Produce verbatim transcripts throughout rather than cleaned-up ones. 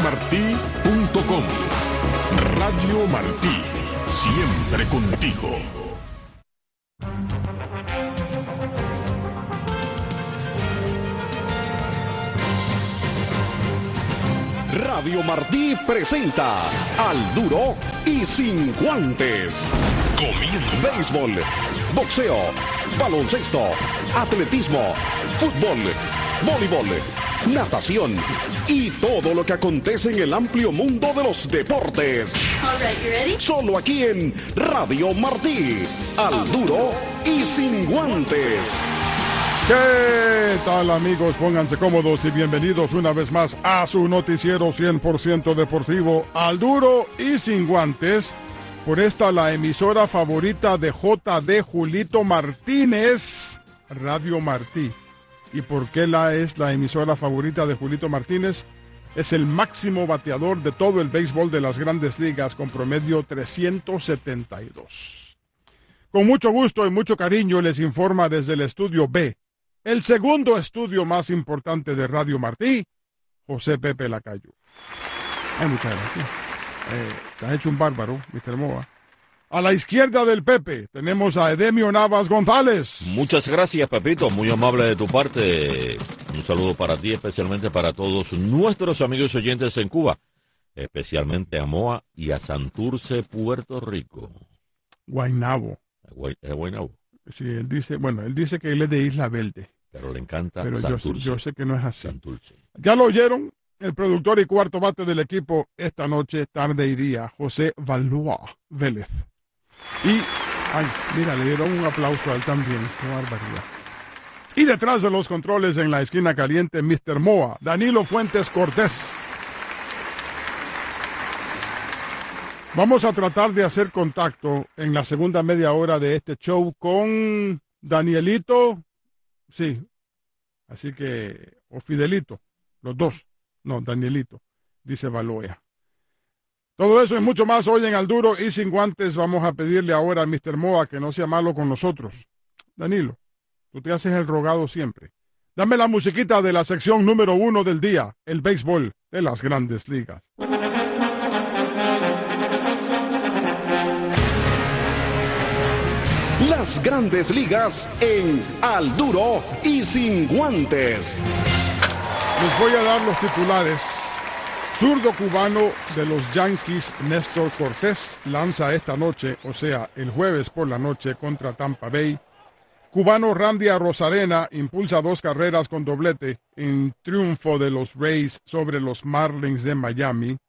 martí punto com. Radio Martí, siempre contigo. Radio Martí presenta Al Duro y Sin Guantes. Comienza. Béisbol, boxeo, baloncesto, atletismo, fútbol, voleibol, natación y todo lo que acontece en el amplio mundo de los deportes. All right, you ready? Solo aquí en Radio Martí. Al Duro y Sin Guantes. ¿Qué tal, amigos? Pónganse cómodos y bienvenidos una vez más a su noticiero cien por ciento deportivo, Al Duro y Sin Guantes, por esta la emisora favorita de J D Julito Martínez, Radio Martí. ¿Y por qué la es la emisora favorita de Julito Martínez? Es el máximo bateador de todo el béisbol de las Grandes Ligas, con promedio trescientos setenta y dos. Con mucho gusto y mucho cariño les informa desde el estudio B, el segundo estudio más importante de Radio Martí, José Pepe Lacayo. Ay, muchas gracias. Eh, te has hecho un bárbaro, mister Moa. A la izquierda del Pepe tenemos a Edemio Navas González. Muchas gracias, Pepito, muy amable de tu parte. Un saludo para ti, especialmente para todos nuestros amigos oyentes en Cuba, especialmente a Moa y a Santurce, Puerto Rico. Guaynabo. ¿Es Guaynabo? Sí, él dice, bueno, él dice que él es de Isla Verde. Pero le encanta Pero Santurce. Yo, yo sé que no es así. Santurce. Ya lo oyeron, el productor y cuarto bate del equipo esta noche, tarde y día, José Valúa Vélez. Y, ay, mira, le dieron un aplauso a él también, qué barbaridad. Y detrás de los controles en la esquina caliente, mister Moa, Danilo Fuentes Cortés. Vamos a tratar de hacer contacto en la segunda media hora de este show con Danielito, sí, así que, o Fidelito, los dos, no, Danielito, dice Baloya. Todo eso y mucho más hoy en Al Duro y Sin Guantes. Vamos a pedirle ahora a mister Moa que no sea malo con nosotros. Danilo, tú te haces el rogado siempre. Dame la musiquita de la sección número uno del día, el béisbol de las Grandes Ligas. Las Grandes Ligas en Al Duro y Sin Guantes. Les voy a dar los titulares. Zurdo cubano de los Yankees, Néstor Cortés, lanza esta noche, o sea, el jueves por la noche contra Tampa Bay. Cubano Randy Arozarena impulsa dos carreras con doblete en triunfo de los Rays sobre los Marlins de Miami.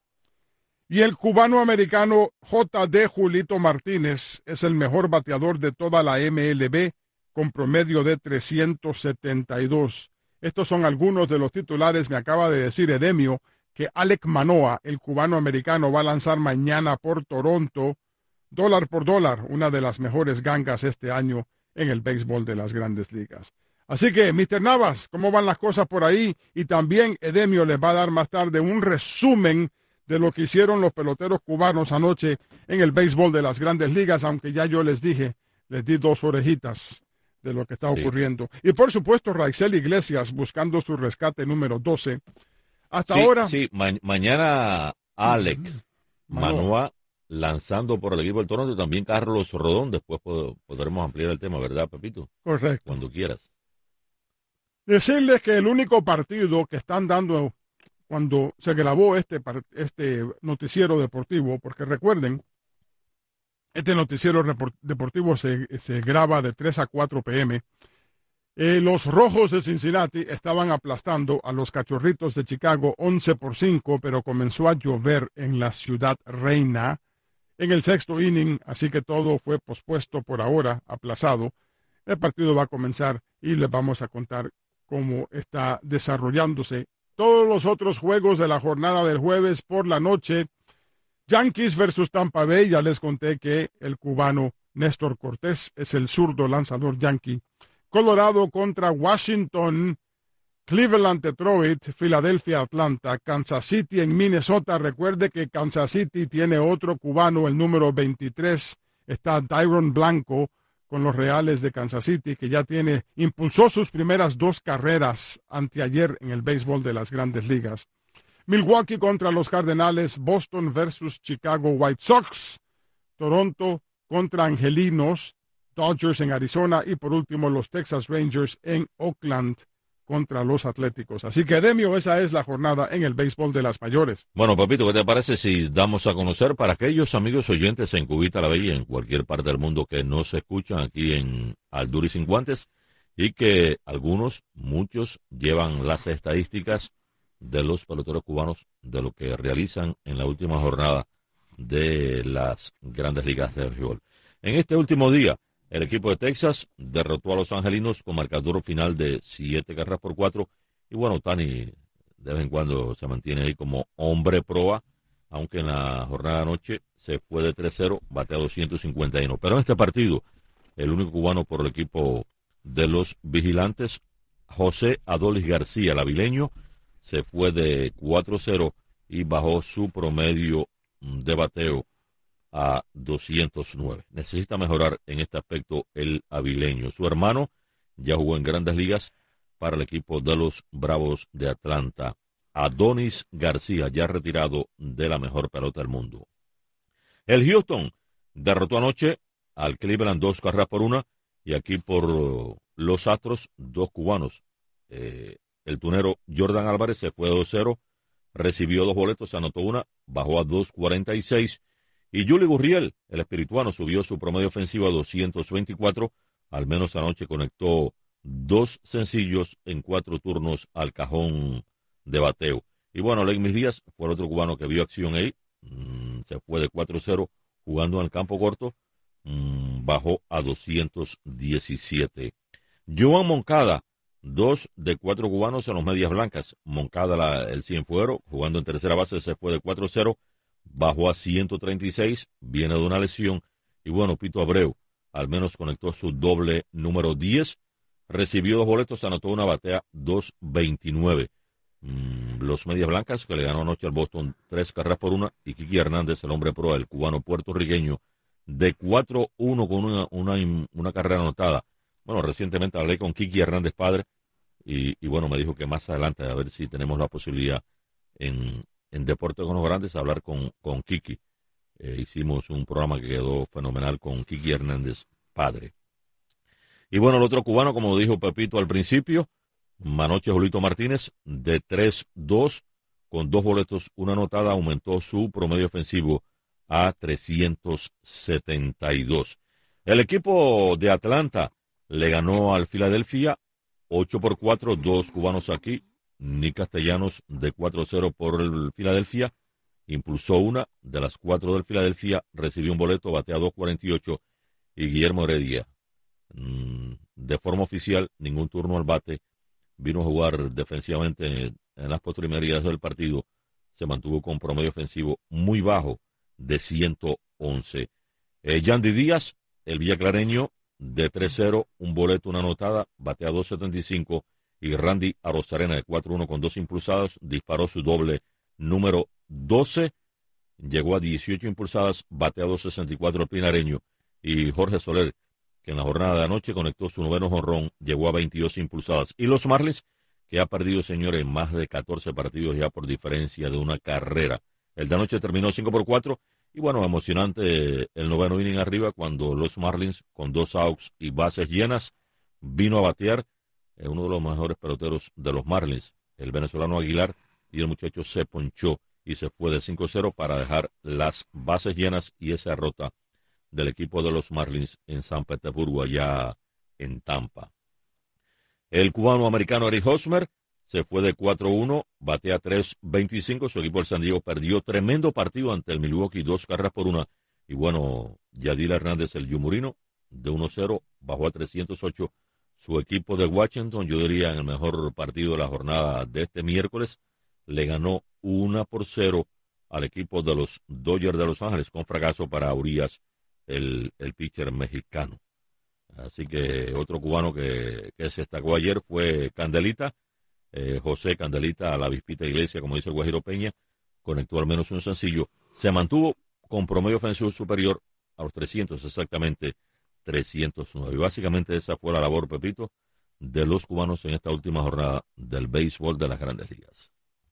Y el cubano-americano J D Julito Martínez es el mejor bateador de toda la M L B, con promedio de trescientos setenta y dos. Estos son algunos de los titulares. Me acaba de decir Edemio que Alek Manoah, el cubano-americano, va a lanzar mañana por Toronto, dólar por dólar, una de las mejores gangas este año en el béisbol de las Grandes Ligas. Así que, mister Navas, ¿cómo van las cosas por ahí? Y también Edemio les va a dar más tarde un resumen de lo que hicieron los peloteros cubanos anoche en el béisbol de las Grandes Ligas, aunque ya yo les dije, les di dos orejitas de lo que está Sí. ocurriendo. Y por supuesto, Raisel Iglesias buscando su rescate número doce. Hasta Sí, ahora... Sí, ma mañana Alec Uh-huh. Manoah lanzando por el equipo del Toronto, también Carlos Rodón. Después pod podremos ampliar el tema, ¿verdad, Pepito? Correcto. Cuando quieras. Decirles que el único partido que están dando cuando se grabó este, este noticiero deportivo, porque recuerden, este noticiero deportivo se, se graba de tres a cuatro pe eme, eh, los Rojos de Cincinnati estaban aplastando a los Cachorritos de Chicago once por cinco, pero comenzó a llover en la ciudad reina en el sexto inning, así que todo fue pospuesto por ahora, aplazado. El partido va a comenzar y les vamos a contar cómo está desarrollándose. Todos los otros juegos de la jornada del jueves por la noche, Yankees versus Tampa Bay, ya les conté que el cubano Néstor Cortés es el zurdo lanzador yankee. Colorado contra Washington, Cleveland, Detroit, Filadelfia, Atlanta, Kansas City en Minnesota. Recuerde que Kansas City tiene otro cubano, el número veintitrés, está Dairon Blanco con los Reales de Kansas City, que ya tiene, impulsó sus primeras dos carreras anteayer en el béisbol de las Grandes Ligas. Milwaukee contra los Cardenales, Boston versus Chicago White Sox, Toronto contra Angelinos, Dodgers en Arizona y por último los Texas Rangers en Oakland contra los Atléticos. Así que, Demio, esa es la jornada en el béisbol de las mayores. Bueno, papito, ¿qué te parece si damos a conocer para aquellos amigos oyentes en Cubita La Bella, en cualquier parte del mundo que no se escuchan aquí en Al Duro y Sin Guantes, y que algunos, muchos, llevan las estadísticas de los peloteros cubanos de lo que realizan en la última jornada de las grandes ligas de béisbol? En este último día, el equipo de Texas derrotó a los angelinos con marcador final de siete carreras por cuatro. Y bueno, Tani de vez en cuando se mantiene ahí como hombre proa, aunque en la jornada de anoche se fue de tres cero, batea doscientos cincuenta y uno. Pero en este partido, el único cubano por el equipo de los vigilantes, José Adolis García, el avileño, se fue de cuatro cero y bajó su promedio de bateo a doscientos nueve. Necesita mejorar en este aspecto el avileño. Su hermano ya jugó en grandes ligas para el equipo de los Bravos de Atlanta. Adonis García, ya retirado de la mejor pelota del mundo. El Houston derrotó anoche al Cleveland dos carreras por una, y aquí por los Astros, dos cubanos. Eh, el tunero Jordan Álvarez se fue de dos cero, recibió dos boletos, anotó una, bajó a dos cuarenta y seis. Y Yuli Gurriel, el espirituano, subió su promedio ofensivo a doscientos veinticuatro. Al menos anoche conectó dos sencillos en cuatro turnos al cajón de bateo. Y bueno, Leignis Díaz fue el otro cubano que vio acción ahí. Mm, se fue de cuatro cero jugando en el campo corto. Mm, bajó a doscientos diecisiete. Joan Moncada, dos de cuatro cubanos en los medias blancas. Moncada, la, el cienfuero, jugando en tercera base, se fue de cuatro cero. Bajó a ciento treinta y seis, viene de una lesión. Y bueno, Pito Abreu al menos conectó su doble número diez. Recibió dos boletos, anotó una, batea dos veintinueve. Mm, los medias blancas, que le ganó anoche al Boston tres carreras por una. Y Kiki Hernández, el hombre pro, el cubano puertorriqueño, de cuatro uno con una, una, una carrera anotada. Bueno, recientemente hablé con Kiki Hernández padre. Y, y bueno, me dijo que más adelante, a ver si tenemos la posibilidad en... en Deporte con los Grandes, a hablar con, con Kiki. Eh, hicimos un programa que quedó fenomenal con Kiki Hernández, padre. Y bueno, el otro cubano, como dijo Pepito al principio, anoche Julito Martínez, de tres dos, con dos boletos, una anotada, aumentó su promedio ofensivo a trescientos setenta y dos. El equipo de Atlanta le ganó al Filadelfia ocho por cuatro, dos cubanos aquí. Nick Castellanos de cuatro cero por el Filadelfia, impulsó una de las cuatro del Filadelfia, recibió un boleto, batea dos cuarenta y ocho, y Guillermo Heredia, mmm, de forma oficial, ningún turno al bate, vino a jugar defensivamente en, en las postrimerías del partido, se mantuvo con promedio ofensivo muy bajo de ciento once. Eh, Yandy Díaz, el villaclareño, de tres cero, un boleto, una anotada, batea dos setenta y cinco, y Randy Arozarena de cuatro uno con dos impulsadas, disparó su doble número doce, llegó a dieciocho impulsadas, batea dos sesenta y cuatro el pinareño, y Jorge Soler, que en la jornada de anoche conectó su noveno jonrón, llegó a veintidós impulsadas. Y los Marlins, que ha perdido, señores, más de catorce partidos ya por diferencia de una carrera. El de anoche terminó cinco por cuatro, y bueno, emocionante el noveno inning arriba, cuando los Marlins, con dos outs y bases llenas, vino a batear uno de los mejores peloteros de los Marlins, el venezolano Aguilar, y el muchacho se ponchó y se fue de cinco cero para dejar las bases llenas y esa derrota del equipo de los Marlins en San Petersburgo, allá en Tampa. El cubano-americano Eric Hosmer se fue de cuatro uno, batea tres veinticinco, su equipo el San Diego perdió tremendo partido ante el Milwaukee, dos carreras por una, y bueno, Yadira Hernández, el yumurino, de uno cero, bajó a trescientos ocho. Su equipo de Washington, yo diría en el mejor partido de la jornada de este miércoles, le ganó una por cero al equipo de los Dodgers de Los Ángeles, con fracaso para Urias, el, el pitcher mexicano. Así que otro cubano que, que se destacó ayer fue Candelita, eh, José Candelita, a la Vispita Iglesia, como dice el Guajiro Peña, conectó al menos un sencillo, se mantuvo con promedio ofensivo superior a los trescientos, exactamente trescientos nueve. Y básicamente esa fue la labor, Pepito, de los cubanos en esta última jornada del béisbol de las Grandes Ligas.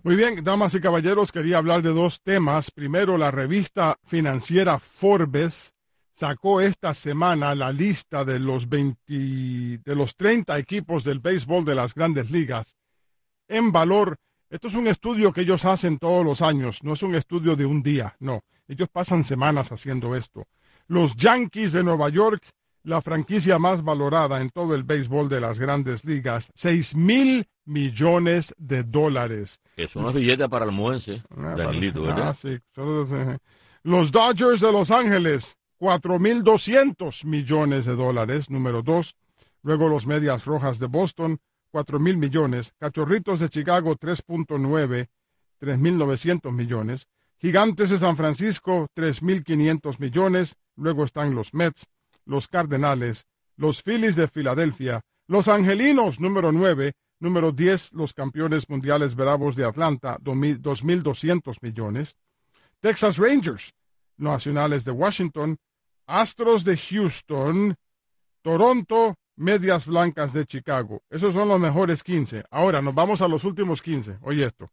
Muy bien, damas y caballeros, quería hablar de dos temas. Primero, la revista financiera Forbes sacó esta semana la lista de los veinte, de los treinta equipos del béisbol de las grandes ligas en valor. Esto es un estudio que ellos hacen todos los años, no es un estudio de un día, no. Ellos pasan semanas haciendo esto. Los Yankees de Nueva York, la franquicia más valorada en todo el béisbol de las grandes ligas, seis mil millones de dólares. Es una billeta para el moense, Ah, Danilito, para- ¿verdad? ah, sí, solo- eh. Los Dodgers de Los Ángeles, cuatro mil doscientos millones de dólares, número dos. Luego los Medias Rojas de Boston, cuatro mil millones. Cachorritos de Chicago, tres punto nueve, tres mil novecientos millones. Gigantes de San Francisco, tres mil quinientos millones. Luego están los Mets, los Cardenales, los Phillies de Filadelfia, los Angelinos, número nueve. Número diez, los campeones mundiales Bravos de Atlanta, dos mil doscientos millones. Texas Rangers, Nacionales de Washington, Astros de Houston, Toronto, Medias Blancas de Chicago. Esos son los mejores quince. Ahora nos vamos a los últimos quince. Oye esto.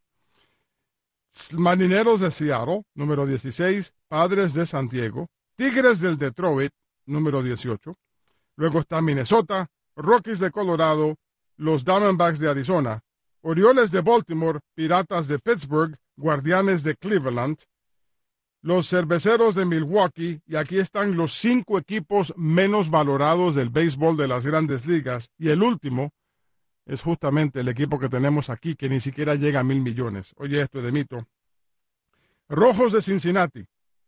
Marineros de Seattle, número dieciséis, Padres de San Diego, Tigres del Detroit, número dieciocho. Luego está Minnesota, Rockies de Colorado, los Diamondbacks de Arizona, Orioles de Baltimore, Piratas de Pittsburgh, Guardianes de Cleveland, los Cerveceros de Milwaukee, y aquí están los cinco equipos menos valorados del béisbol de las grandes ligas, y el último es justamente el equipo que tenemos aquí, que ni siquiera llega a mil millones. Oye esto, Edemito. Rojos de Cincinnati,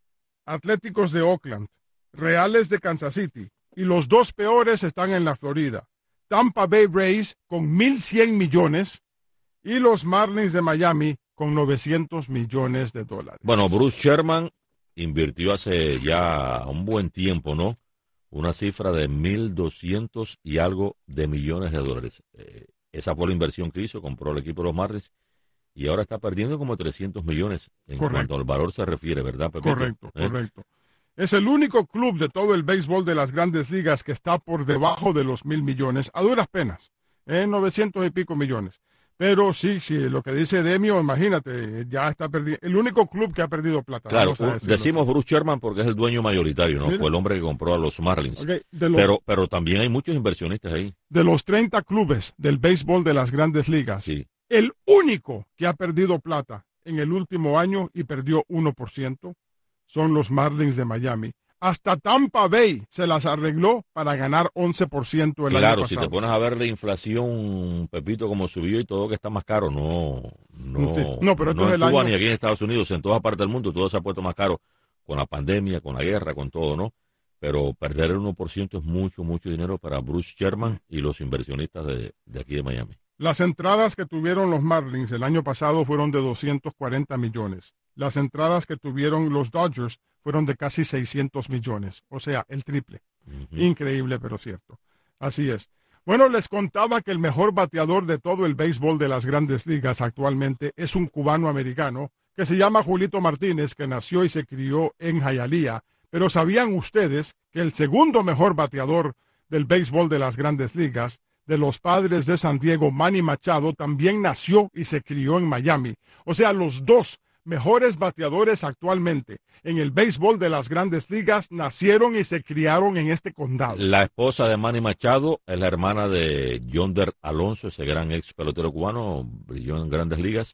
Atléticos de Oakland, Reales de Kansas City, y los dos peores están en la Florida. Tampa Bay Rays con mil cien millones y los Marlins de Miami con novecientos millones de dólares. Bueno, Bruce Sherman invirtió hace ya un buen tiempo, ¿no? Una cifra de mil doscientos y algo de millones de dólares. Eh, esa fue la inversión que hizo, compró el equipo de los Marlins y ahora está perdiendo como trescientos millones en Correcto. cuanto al valor se refiere, ¿verdad, Pepito? Correcto, ¿Eh? correcto. Es el único club de todo el béisbol de las grandes ligas que está por debajo de los mil millones, a duras penas, en novecientos y pico millones. Pero sí, sí, lo que dice Demio, imagínate, ya está perdiendo. El único club que ha perdido plata. Claro, vamos a decirlo decimos así. Bruce Sherman porque es el dueño mayoritario, ¿no? Mira. Fue el hombre que compró a los Marlins. Ok, de, los, Pero, pero también hay muchos inversionistas ahí. de los treinta clubes del béisbol de las grandes ligas, Sí. el único que ha perdido plata en el último año y perdió uno por ciento son los Marlins de Miami. Hasta Tampa Bay se las arregló para ganar once por ciento el Claro, año si pasado. te pones a ver la inflación, Pepito, como subió y todo que está más caro, no, no, Sí. No, pero esto no es en el Cuba año- ni aquí en Estados Unidos, en todas partes del mundo, todo se ha puesto más caro con la pandemia, con la guerra, con todo, ¿no? Pero perder el uno por ciento es mucho, mucho dinero para Bruce Sherman y los inversionistas de, de aquí de Miami. Las entradas que tuvieron los Marlins el año pasado fueron de doscientos cuarenta millones. Las entradas que tuvieron los Dodgers fueron de casi seiscientos millones, o sea, el triple. Ujú. Increíble, pero cierto. Así es. Bueno, les contaba que el mejor bateador de todo el béisbol de las grandes ligas actualmente es un cubano-americano que se llama Julito Martínez, que nació y se crió en Hialeah. Pero ¿sabían ustedes que el segundo mejor bateador del béisbol de las grandes ligas, de los Padres de San Diego, Manny Machado, también nació y se crió en Miami? O sea, los dos mejores bateadores actualmente en el béisbol de las grandes ligas nacieron y se criaron en este condado. La esposa de Manny Machado es la hermana de Yonder Alonso, ese gran ex pelotero cubano, brilló en grandes ligas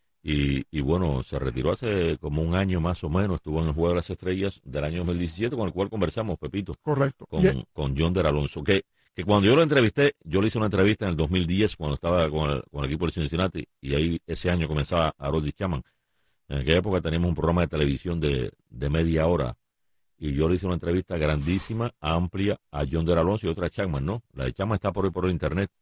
y, y bueno, se retiró hace como un año más o menos, estuvo en el Juego de las Estrellas del año dos mil diecisiete, con el cual conversamos, Pepito, Correcto. con, Y- con Yonder Alonso, que, que cuando yo lo entrevisté, yo le hice una entrevista en el dos mil diez cuando estaba con el, con el equipo de Cincinnati y ahí ese año comenzaba Aroldis Chapman. En aquella época teníamos un programa de televisión de, de media hora y yo le hice una entrevista grandísima, amplia a Yonder Alonso y otra a Chapman, ¿no? La de Chapman está por hoy por el internet,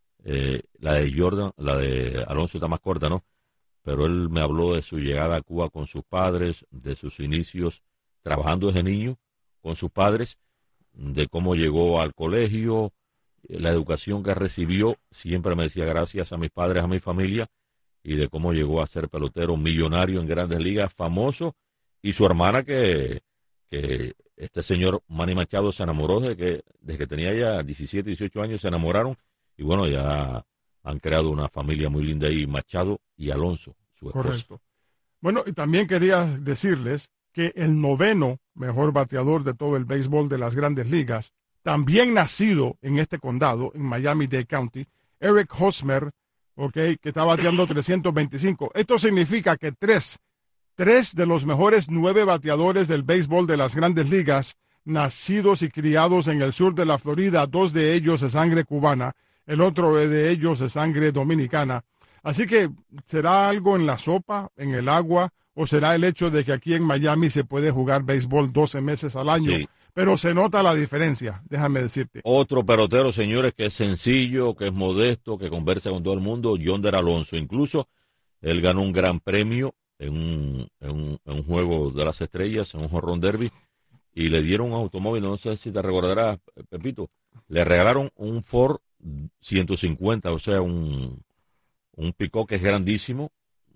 eh, la de Jordan, la de Alonso está más corta, ¿no? Pero él me habló de su llegada a Cuba con sus padres, de sus inicios trabajando desde niño con sus padres, de cómo llegó al colegio, la educación que recibió, siempre me decía gracias a mis padres, a mi familia, y de cómo llegó a ser pelotero millonario en grandes ligas, famoso, y su hermana que, que este señor Manny Machado se enamoró desde que, desde que tenía ya diecisiete, dieciocho años, se enamoraron, y bueno, ya han creado una familia muy linda ahí, Machado y Alonso, su esposa. Correcto. Bueno, y también quería decirles que el noveno mejor bateador de todo el béisbol de las Grandes Ligas, también nacido en este condado, en Miami-Dade County, Eric Hosmer, okay, que está bateando trescientos veinticinco. Esto significa que tres, tres de los mejores nueve bateadores del béisbol de las Grandes Ligas, nacidos y criados en el sur de la Florida, dos de ellos de sangre cubana, el otro de ellos de sangre dominicana. Así que, ¿será algo en la sopa, en el agua, o será el hecho de que aquí en Miami se puede jugar béisbol doce meses al año? Sí. Pero se nota la diferencia, déjame decirte. Otro pelotero, señores, que es sencillo, que es modesto, que conversa con todo el mundo, Yonder Alonso. Incluso él ganó un gran premio en un, en un, en un juego de las estrellas, en un jonrón derby, y le dieron un automóvil, no sé si te recordarás, Pepito, le regalaron un Ford ciento cincuenta, o sea, un... un pick-up que es grandísimo,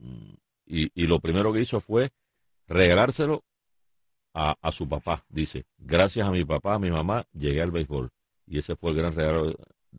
y, y lo primero que hizo fue regalárselo a, a su papá. Dice, gracias a mi papá, a mi mamá, llegué al béisbol. Y ese fue el gran regalo,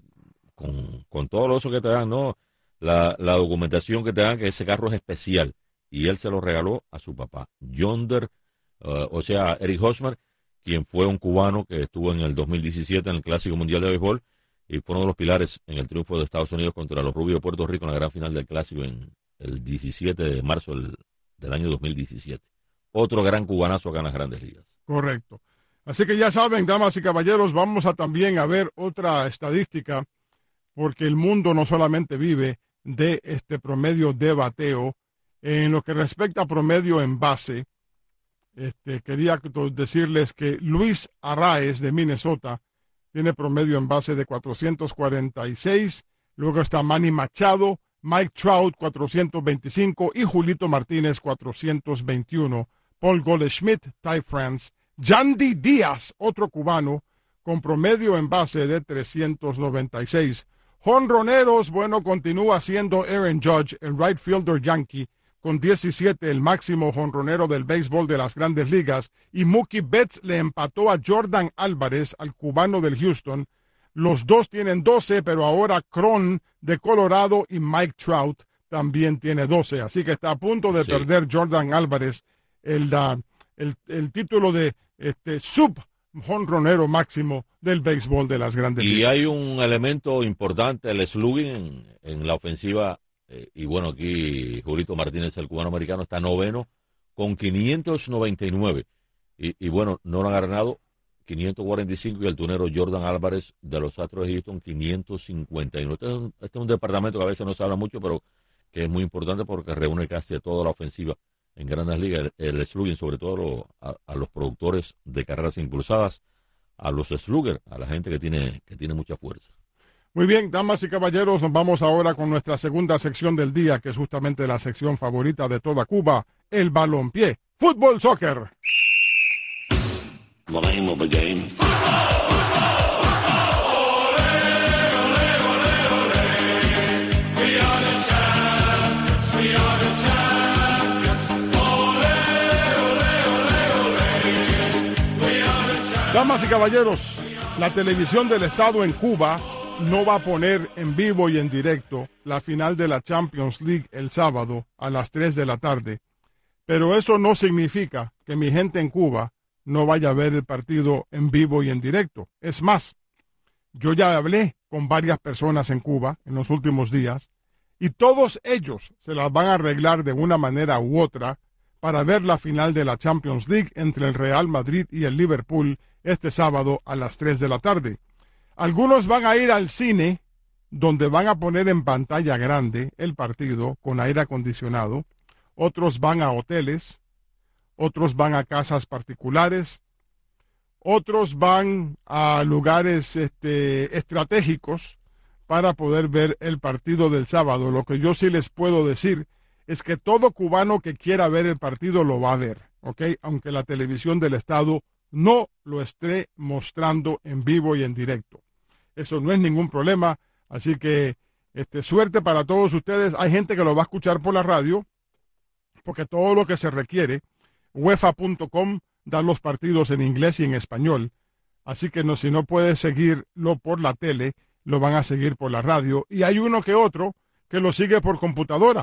con, con todo eso que te dan, ¿no? La, la documentación que te dan, que ese carro es especial. Y él se lo regaló a su papá. Yonder, uh, o sea, Eric Hosmer, quien fue un cubano que estuvo en el dos mil diecisiete en el Clásico Mundial de Béisbol, y fue uno de los pilares en el triunfo de Estados Unidos contra los Rubios de Puerto Rico en la gran final del Clásico en el diecisiete de marzo del, del año dos mil diecisiete. Otro gran cubanazo acá en las Grandes Ligas. Correcto. Así que ya saben, damas y caballeros, vamos a también a ver otra estadística, porque el mundo no solamente vive de este promedio de bateo. En lo que respecta a promedio en base, este, quería decirles que Luis Arraez de Minnesota tiene promedio en base de cuatrocientos cuarenta y seis, luego está Manny Machado, Mike Trout cuatrocientos veinticinco y Julito Martínez cuatrocientos veintiuno. Paul Goldschmidt, Ty France, Yandy Díaz, otro cubano, con promedio en base de trescientos noventa y seis. Jonroneros, bueno, continúa siendo Aaron Judge, el right fielder yankee, con diecisiete, el máximo jonronero del béisbol de las Grandes Ligas, y Mookie Betts le empató a Jordan Álvarez, al cubano del Houston. Los dos tienen doce, pero ahora Cron de Colorado y Mike Trout también tiene doce, así que está a punto de sí. perder Jordan Álvarez el, el, el título de este, sub jonronero máximo del béisbol de las Grandes Ligas. Y hay un elemento importante, el slugging en, en la ofensiva. Eh, y bueno, aquí Julito Martínez, el cubano americano, está noveno con quinientos noventa y nueve. Y, y bueno, no lo han ganado quinientos cuarenta y cinco, y el tunero Jordan Álvarez de los Astros de Houston quinientos cincuenta y nueve. Este es, un, este es un departamento que a veces no se habla mucho, pero que es muy importante porque reúne casi toda la ofensiva en Grandes Ligas. El, el slugging, sobre todo lo, a, a los productores de carreras impulsadas, a los sluggers, a la gente que tiene, que tiene mucha fuerza. Muy bien, damas y caballeros, nos vamos ahora con nuestra segunda sección del día, que es justamente la sección favorita de toda Cuba, el balompié, fútbol, soccer. The name of the game. Damas y caballeros, la televisión del Estado en Cuba no va a poner en vivo y en directo la final de la Champions League el sábado a las tres de la tarde. Pero eso no significa que mi gente en Cuba no vaya a ver el partido en vivo y en directo. Es más, yo ya hablé con varias personas en Cuba en los últimos días y todos ellos se las van a arreglar de una manera u otra para ver la final de la Champions League entre el Real Madrid y el Liverpool este sábado a las tres de la tarde. Algunos van a ir al cine, donde van a poner en pantalla grande el partido con aire acondicionado. Otros van a hoteles, otros van a casas particulares, otros van a lugares este, estratégicos para poder ver el partido del sábado. Lo que yo sí les puedo decir es que todo cubano que quiera ver el partido lo va a ver, ¿ok? Aunque la televisión del Estado no lo esté mostrando en vivo y en directo. Eso no es ningún problema, así que este, suerte para todos ustedes. Hay gente que lo va a escuchar por la radio, porque todo lo que se requiere, UEFA punto com da los partidos en inglés y en español, así que no, si no puedes seguirlo por la tele, lo van a seguir por la radio, y hay uno que otro que lo sigue por computadora.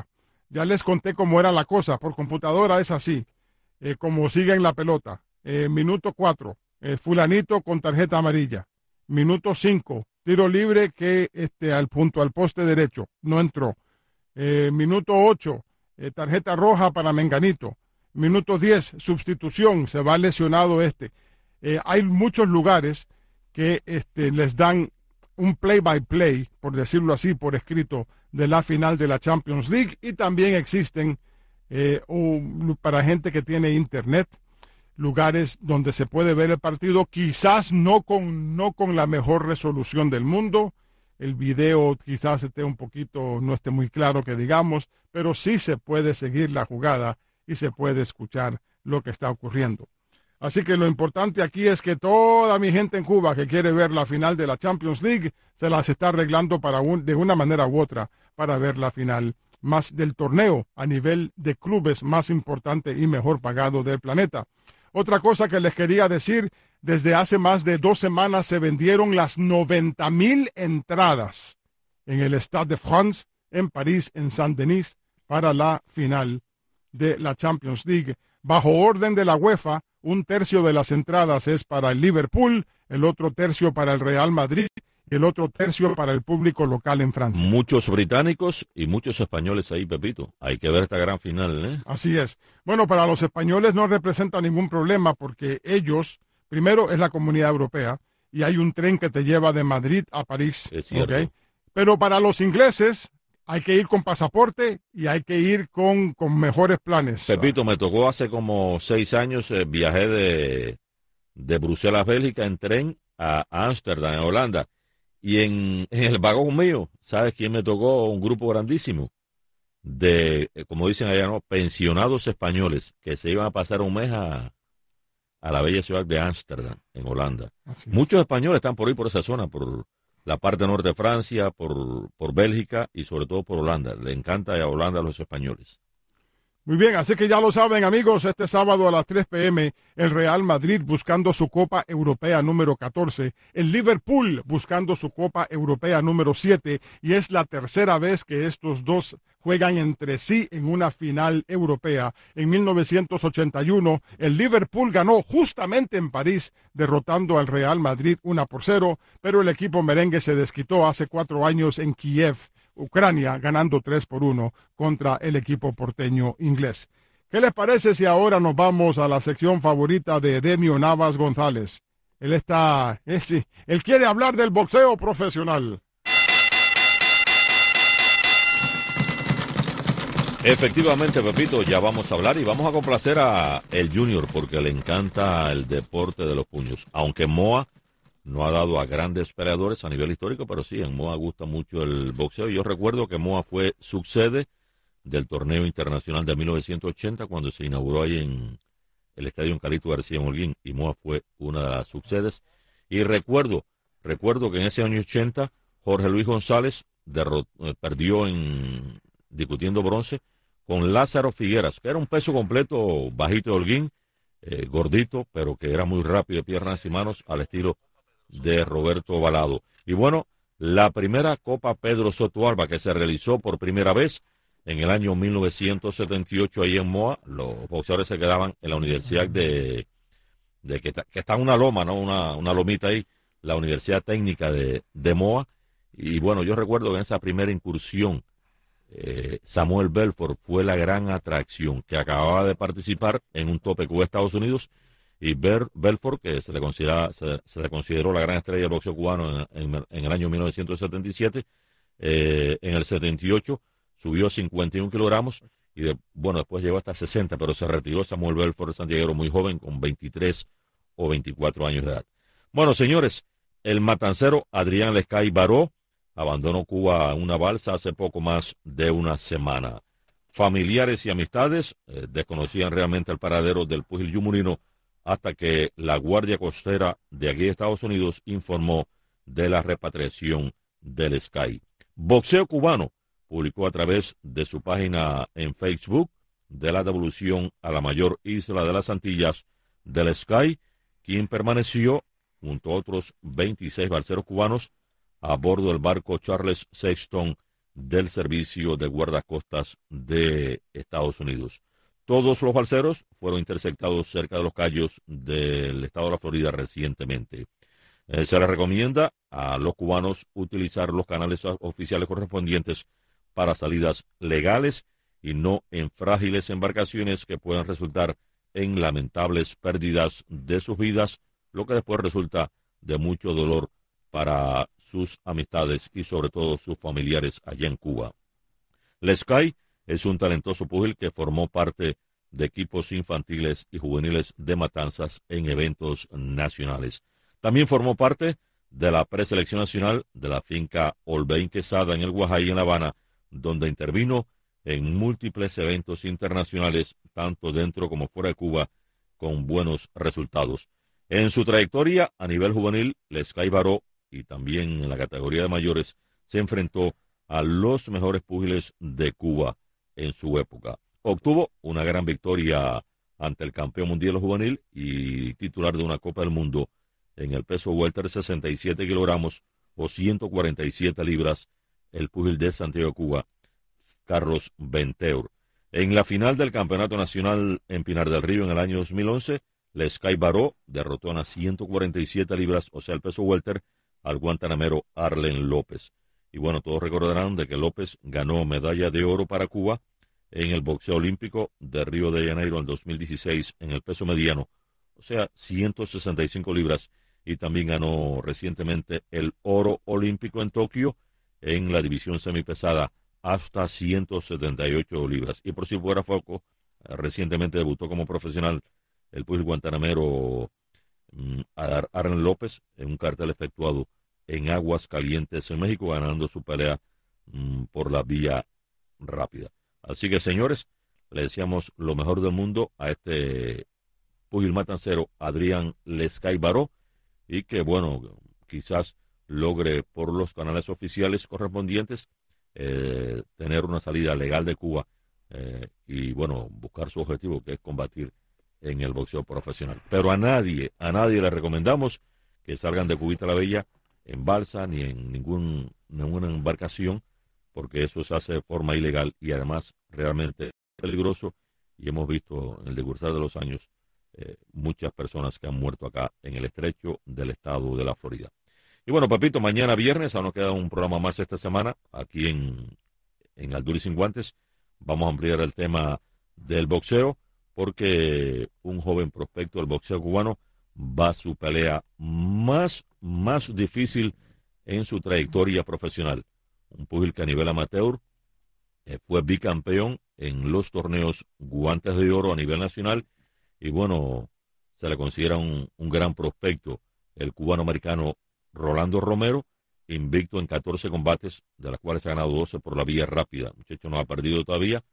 Ya les conté cómo era la cosa. Por computadora es así, eh, como siguen la pelota. Eh, minuto cuatro, eh, fulanito con tarjeta amarilla. Minuto cinco, tiro libre que este, al punto, al poste derecho, no entró. Eh, minuto ocho, eh, tarjeta roja para Menganito. Minuto diez, sustitución, se va lesionado este. Eh, hay muchos lugares que este, les dan un play-by-play, por decirlo así, por escrito, de la final de la Champions League, y también existen eh, un, para gente que tiene internet, lugares donde se puede ver el partido, quizás no con, no con la mejor resolución del mundo. El video quizás esté un poquito, no esté muy claro que digamos, pero sí se puede seguir la jugada y se puede escuchar lo que está ocurriendo. Así que lo importante aquí es que toda mi gente en Cuba que quiere ver la final de la Champions League se las está arreglando para un, de una manera u otra para ver la final más del torneo a nivel de clubes más importante y mejor pagado del planeta. Otra cosa que les quería decir, desde hace más de dos semanas se vendieron las noventa mil entradas en el Stade de France, en París, en Saint-Denis, para la final de la Champions League. Bajo orden de la UEFA, un tercio de las entradas es para el Liverpool, el otro tercio para el Real Madrid y el otro tercio para el público local en Francia. Muchos británicos y muchos españoles ahí, Pepito. Hay que ver esta gran final, ¿eh? Así es. Bueno, para los españoles no representa ningún problema porque ellos, primero es la Comunidad Europea y hay un tren que te lleva de Madrid a París. Es cierto. ¿Okay? Pero para los ingleses hay que ir con pasaporte y hay que ir con, con mejores planes. Pepito, me tocó hace como seis años, eh, viajé de, de Bruselas, Bélgica, en tren a Ámsterdam, en Holanda. Y en, en el vagón mío, ¿sabes quién me tocó? Un grupo grandísimo de, eh, como dicen allá, ¿no? Pensionados españoles que se iban a pasar un mes a, a la bella ciudad de Ámsterdam, en Holanda. Muchos españoles están por ahí, por esa zona, por la parte norte de Francia, por, por Bélgica y sobre todo por Holanda. Le encanta a Holanda a los españoles. Muy bien, así que ya lo saben, amigos, este sábado a las tres pe eme, el Real Madrid buscando su Copa Europea número catorce, el Liverpool buscando su Copa Europea número siete, y es la tercera vez que estos dos juegan entre sí en una final europea. En mil novecientos ochenta y uno, el Liverpool ganó justamente en París, derrotando al Real Madrid uno por cero, pero el equipo merengue se desquitó hace cuatro años en Kiev, Ucrania, ganando tres por uno contra el equipo porteño inglés. ¿Qué les parece si ahora nos vamos a la sección favorita de Demio Navas González? Él está, él, sí, él quiere hablar del boxeo profesional. Efectivamente, Pepito, ya vamos a hablar y vamos a complacer a el Junior porque le encanta el deporte de los puños. Aunque Moa no ha dado a grandes peleadores a nivel histórico, pero sí, en Moa gusta mucho el boxeo. Yo recuerdo que Moa fue subsede del torneo internacional de mil novecientos ochenta cuando se inauguró ahí en el estadio Calixto García en Holguín, y Moa fue una de las subsedes. Y recuerdo, recuerdo que en ese año ochenta Jorge Luis González derrot, eh, perdió en discutiendo bronce con Lázaro Figueras, que era un peso completo, bajito de Holguín, eh, gordito, pero que era muy rápido de piernas y manos al estilo de Roberto Balado. Y bueno, la primera Copa Pedro Soto Alba que se realizó por primera vez en el año mil novecientos setenta y ocho ahí en Moa, los boxeadores se quedaban en la Universidad de, de que, que está en una loma, ¿no? Una, una lomita ahí, la Universidad Técnica de, de Moa. Y bueno, yo recuerdo que en esa primera incursión, eh, Samuel Belfort fue la gran atracción, que acababa de participar en un tope con Estados Unidos. Y Bel, Belfort, que se le, considera, se, se le consideró la gran estrella del boxeo cubano en, en, en el año mil novecientos setenta y siete, eh, en el setenta y ocho subió cincuenta y un kilogramos y de, bueno, después llegó hasta sesenta, pero se retiró Samuel Belfort santiaguero muy joven, con veintitrés o veinticuatro años de edad. Bueno, señores, el matancero Adrián Lescay Baró abandonó Cuba en una balsa hace poco más de una semana. Familiares y amistades eh, desconocían realmente el paradero del púgil yumurino hasta que la Guardia Costera de aquí de Estados Unidos informó de la repatriación del Sky. Boxeo Cubano publicó a través de su página en Facebook de la devolución a la mayor isla de las Antillas del Sky, quien permaneció junto a otros veintiséis balseros cubanos a bordo del barco Charles Sexton del Servicio de Guardacostas de Estados Unidos. Todos los balseros fueron interceptados cerca de los cayos del estado de la Florida recientemente. Eh, se les recomienda a los cubanos utilizar los canales oficiales correspondientes para salidas legales y no en frágiles embarcaciones que puedan resultar en lamentables pérdidas de sus vidas, lo que después resulta de mucho dolor para sus amistades y sobre todo sus familiares allá en Cuba. Lescay es un talentoso púgil que formó parte de equipos infantiles y juveniles de Matanzas en eventos nacionales. También formó parte de la preselección nacional de la finca Olvein Quesada en el Guajay, en La Habana, donde intervino en múltiples eventos internacionales, tanto dentro como fuera de Cuba, con buenos resultados. En su trayectoria a nivel juvenil, Lescay Baró, y también en la categoría de mayores, se enfrentó a los mejores púgiles de Cuba en su época. Obtuvo una gran victoria ante el campeón mundial juvenil y titular de una Copa del Mundo en el peso welter, sesenta y siete kilogramos o ciento cuarenta y siete libras, el púgil de Santiago de Cuba, Carlos Benteur. En la final del Campeonato Nacional en Pinar del Río en el año dos mil once, Lescay Baró derrotó a ciento cuarenta y siete libras, o sea, el peso welter, al guantanamero Arlen López. Y bueno, todos recordarán de que López ganó medalla de oro para Cuba en el boxeo olímpico de Río de Janeiro en dos mil dieciséis en el peso mediano, o sea, ciento sesenta y cinco libras, y también ganó recientemente el oro olímpico en Tokio en la división semipesada hasta ciento setenta y ocho libras. Y por si fuera poco, recientemente debutó como profesional el púgil guantanamero um, Arlen López en un cartel efectuado en Aguas Calientes en México, ganando su pelea um, por la vía rápida. Así que, señores, le deseamos lo mejor del mundo a este púgil matancero Adrián Lescay Baró, y que, bueno, quizás logre por los canales oficiales correspondientes eh, tener una salida legal de Cuba eh, y, bueno, buscar su objetivo, que es combatir en el boxeo profesional. Pero a nadie, a nadie le recomendamos que salgan de Cubita la Bella en balsa ni en ningún, ninguna embarcación, porque eso se hace de forma ilegal y además realmente peligroso, y hemos visto en el decursar de los años eh, muchas personas que han muerto acá en el estrecho del estado de la Florida. Y bueno, papito, mañana viernes, aún nos queda un programa más esta semana, aquí en, en Al Duro y Sin Guantes. Vamos a ampliar el tema del boxeo, porque un joven prospecto del boxeo cubano va a su pelea más, más difícil en su trayectoria profesional. Un púgil que a nivel amateur eh, fue bicampeón en los torneos Guantes de Oro a nivel nacional, y bueno, se le considera un, un gran prospecto, el cubano-americano Rolando Romero, invicto en catorce combates, de las cuales ha ganado doce por la vía rápida. El muchacho no ha perdido todavía,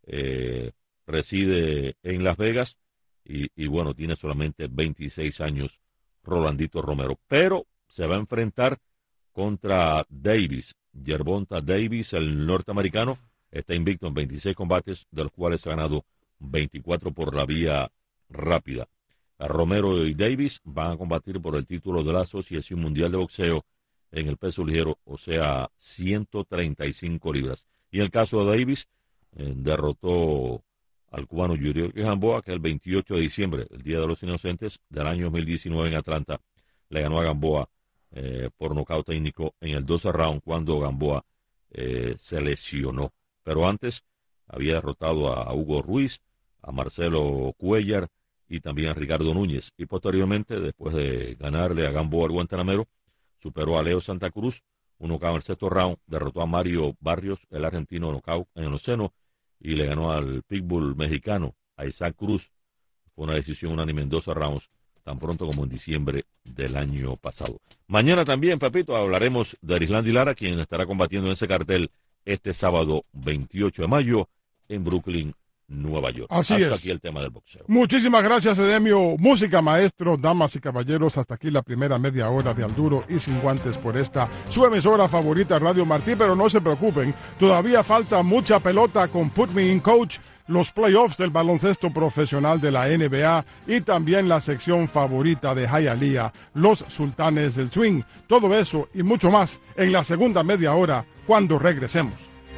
eh, reside en Las Vegas y, y bueno, tiene solamente veintiséis años Rolandito Romero, pero se va a enfrentar contra Davis, Gervonta Davis, el norteamericano. Está invicto en veintiséis combates, de los cuales ha ganado veinticuatro por la vía rápida. A Romero y Davis van a combatir por el título de la Asociación Mundial de Boxeo en el peso ligero, o sea, ciento treinta y cinco libras. Y en el caso de Davis, eh, derrotó al cubano Yuriel Gamboa, que el veintiocho de diciembre, el Día de los Inocentes del año dos mil diecinueve en Atlanta, le ganó a Gamboa eh, por nocaut técnico en el doce round, cuando Gamboa eh, se lesionó. Pero antes había derrotado a Hugo Ruiz, a Marcelo Cuellar y también a Ricardo Núñez. Y posteriormente, después de ganarle a Gamboa al guantanamero, superó a Leo Santa Cruz, un nocaut en el sexto round, derrotó a Mario Barrios, el argentino, nocaut en el oceno, y le ganó al pitbull mexicano, a Isaac Cruz. Fue una decisión unánime en doce rounds, tan pronto como en diciembre del año pasado. Mañana también, papito, hablaremos de Arislandi Lara, quien estará combatiendo en ese cartel este sábado veintiocho de mayo en Brooklyn, Nueva York. Así hasta es. Aquí el tema del boxeo. Muchísimas gracias, Edemio. Música, maestro, damas y caballeros. Hasta aquí la primera media hora de Al Duro y Sin Guantes por esta su emisora favorita, Radio Martí. Pero no se preocupen, todavía falta mucha pelota con Put Me In Coach, los playoffs del baloncesto profesional de la N B A y también la sección favorita de Hialeah, los Sultanes del Swing. Todo eso y mucho más en la segunda media hora cuando regresemos.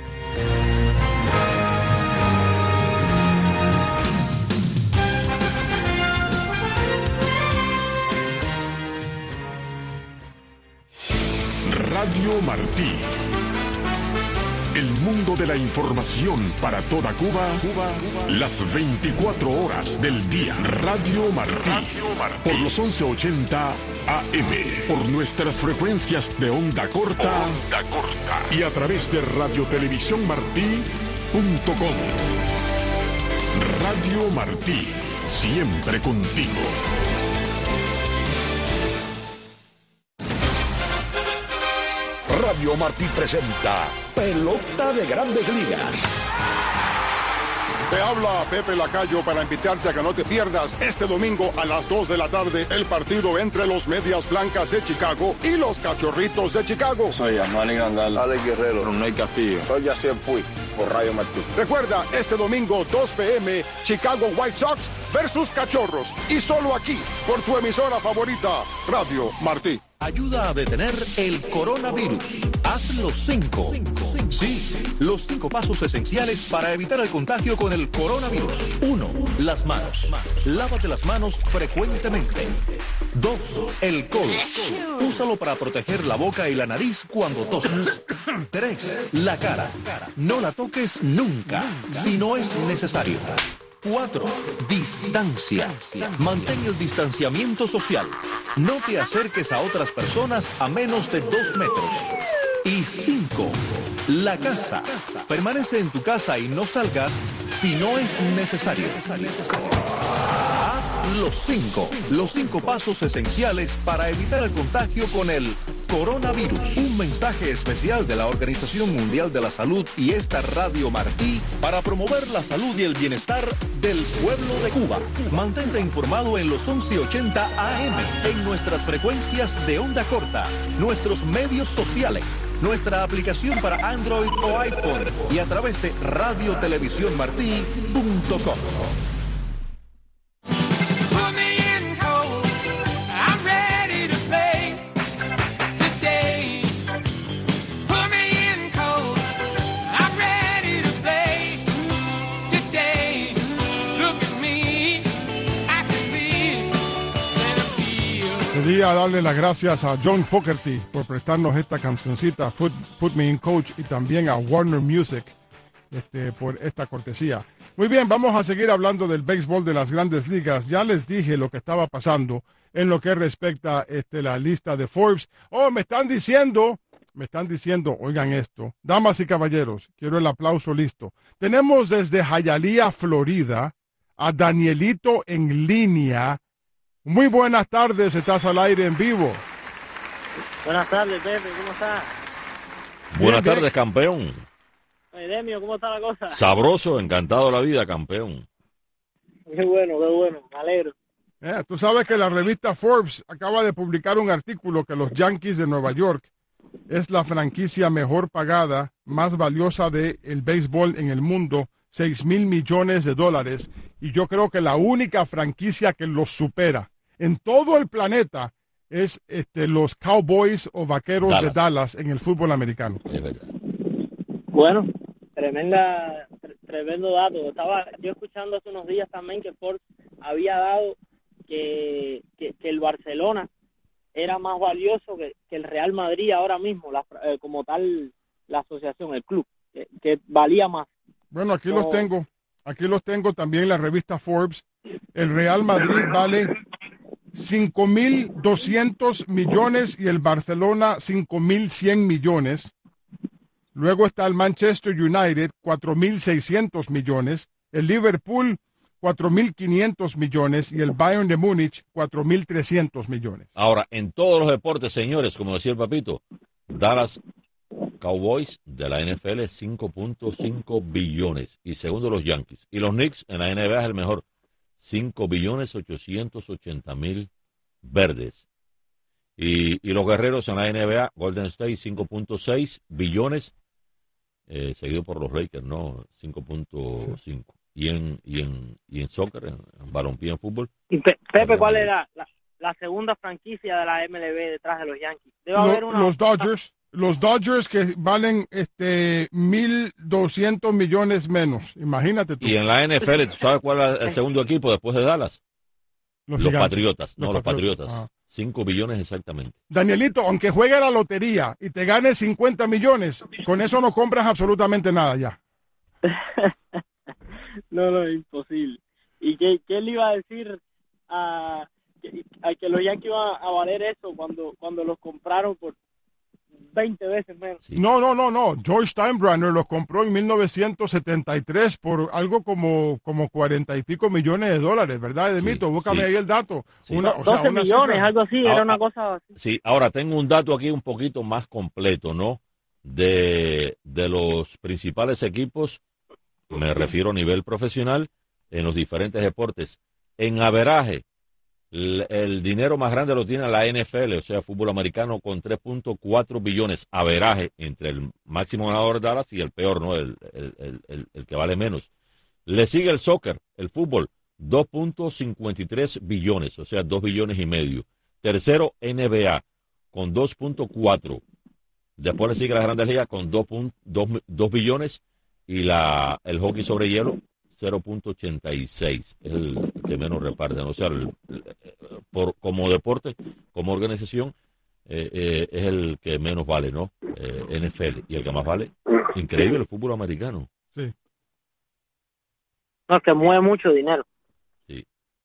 Radio Martí. El mundo de la información para toda Cuba, Cuba, las veinticuatro horas del día. Radio Martí. Radio Martí. Por los once ochenta A M. Por nuestras frecuencias de onda corta. Onda corta. Y a través de radiotelevisión martí punto com. Radio Martí. Siempre contigo. Radio Martí presenta Pelota de Grandes Ligas. Te habla Pepe Lacayo para invitarte a que no te pierdas este domingo a las dos de la tarde el partido entre los Medias Blancas de Chicago y los Cachorritos de Chicago. Soy Armani Grandal, Alex Guerrero, Ronald Castillo. Soy Yacier Puig por Radio Martí. Recuerda, este domingo dos p m Chicago White Sox versus Cachorros y solo aquí por tu emisora favorita, Radio Martí. Ayuda a detener el coronavirus. Haz los cinco. Sí, los cinco pasos esenciales para evitar el contagio con el coronavirus. Uno, las manos. Lávate las manos frecuentemente. Dos, el codo. Úsalo para proteger la boca y la nariz cuando toses. Tres, la cara. No la toques nunca, si no es necesario. Cuatro, distancia. Mantén el distanciamiento social. No te acerques a otras personas a menos de dos metros. Y cinco, la casa. Permanece en tu casa y no salgas si no es necesario. Haz los cinco, los cinco pasos esenciales para evitar el contagio con el coronavirus. Un mensaje especial de la Organización Mundial de la Salud y esta Radio Martí para promover la salud y el bienestar del pueblo de Cuba. Mantente informado en los once ochenta A M, en nuestras frecuencias de onda corta, nuestros medios sociales, nuestra aplicación para Android o iPhone y a través de radio televisión martí punto com. Quería darle las gracias a John Fogerty por prestarnos esta cancioncita, Put, Put Me in Coach, y también a Warner Music este, por esta cortesía. Muy bien, vamos a seguir hablando del béisbol de las Grandes Ligas. Ya les dije lo que estaba pasando en lo que respecta este, la lista de Forbes. Oh, me están diciendo, me están diciendo, oigan esto, damas y caballeros, quiero el aplauso listo. Tenemos desde Hialeah, Florida, a Danielito en línea. Muy buenas tardes, estás al aire en vivo. Buenas tardes, Pepe, ¿cómo estás? Buenas Bien, tardes, bien. campeón. Oye, Demio, ¿cómo está la cosa? Sabroso, encantado de la vida, campeón. Qué bueno, qué bueno, me alegro. Eh, tú sabes que la revista Forbes acaba de publicar un artículo que los Yankees de Nueva York es la franquicia mejor pagada, más valiosa del béisbol en el mundo, seis mil millones de dólares, y yo creo que la única franquicia que los supera en todo el planeta es este, los Cowboys o Vaqueros Dallas. de Dallas en el fútbol americano. Es verdad. Bueno, tremenda, tre- tremendo dato. Estaba yo escuchando hace unos días también que Forbes había dado que, que, que el Barcelona era más valioso que, que el Real Madrid ahora mismo, la, eh, como tal la asociación, el club, que, que valía más. Bueno, aquí No. los tengo. Aquí los tengo también en la revista Forbes. El Real Madrid vale cinco mil doscientos millones y el Barcelona cinco mil cien millones. Luego está el Manchester United, cuatro mil seiscientos millones. El Liverpool, cuatro mil quinientos millones. Y el Bayern de Múnich, cuatro mil trescientos millones. Ahora, en todos los deportes, señores, como decía el papito, Dallas Cowboys de la N F L, cinco punto cinco billones. Y segundo, los Yankees. Y los Knicks en la N B A es el mejor, cinco billones ochocientos ochenta mil verdes. Y, y los Guerreros en la N B A, Golden State, cinco punto seis billones, eh, seguido por los Lakers, ¿no? cinco punto cinco. Y en, y, en, y en soccer, en, en balompié, en fútbol. Y Pe- Pepe, ¿cuál era la, la segunda franquicia de la M L B detrás de los Yankees? Debe haber Lo- una, los Dodgers, Los Dodgers que valen este mil doscientos millones menos. Imagínate tú. Y en la N F L, ¿tú sabes cuál es el segundo equipo después de Dallas? Los, los gigantes. Patriotas. No, los los Patriotas. Patriotas. Cinco billones exactamente. Danielito, aunque juegue la lotería y te ganes cincuenta millones, con eso no compras absolutamente nada ya. No, no, imposible. ¿Y qué, qué le iba a decir a, a que los Yankees iban a valer eso cuando, cuando los compraron por veinte veces menos? Sí. No, no, no, no. George Steinbrenner los compró en mil novecientos setenta y tres por algo como, como cuarenta y pico millones de dólares, ¿verdad, Edmito? Sí, Búscame sí. ahí el dato. Sí. Una, o sea, doce una millones, cifra. algo así, Ahora, era una cosa así. Sí, ahora tengo un dato aquí un poquito más completo, ¿no? De, de los principales equipos, me refiero a nivel profesional, en los diferentes deportes. En averaje, el, el dinero más grande lo tiene la N F L, o sea, fútbol americano, con tres punto cuatro billones, averaje, entre el máximo ganador de Dallas y el peor, ¿no? El, el, el, el, el que vale menos. Le sigue el soccer, el fútbol, dos punto cincuenta y tres billones, o sea, dos billones y medio. Tercero, N B A, con dos punto cuatro. Después le sigue las Grandes Ligas con dos billones y la, el hockey sobre hielo, cero punto ochenta y seis. Es el que menos reparten. O sea, el, el, por, como deporte, como organización, eh, eh, es el que menos vale, ¿no? Eh, N F L. Y el que más vale, increíble, el fútbol americano. Sí. No, es que mueve mucho dinero. Sí.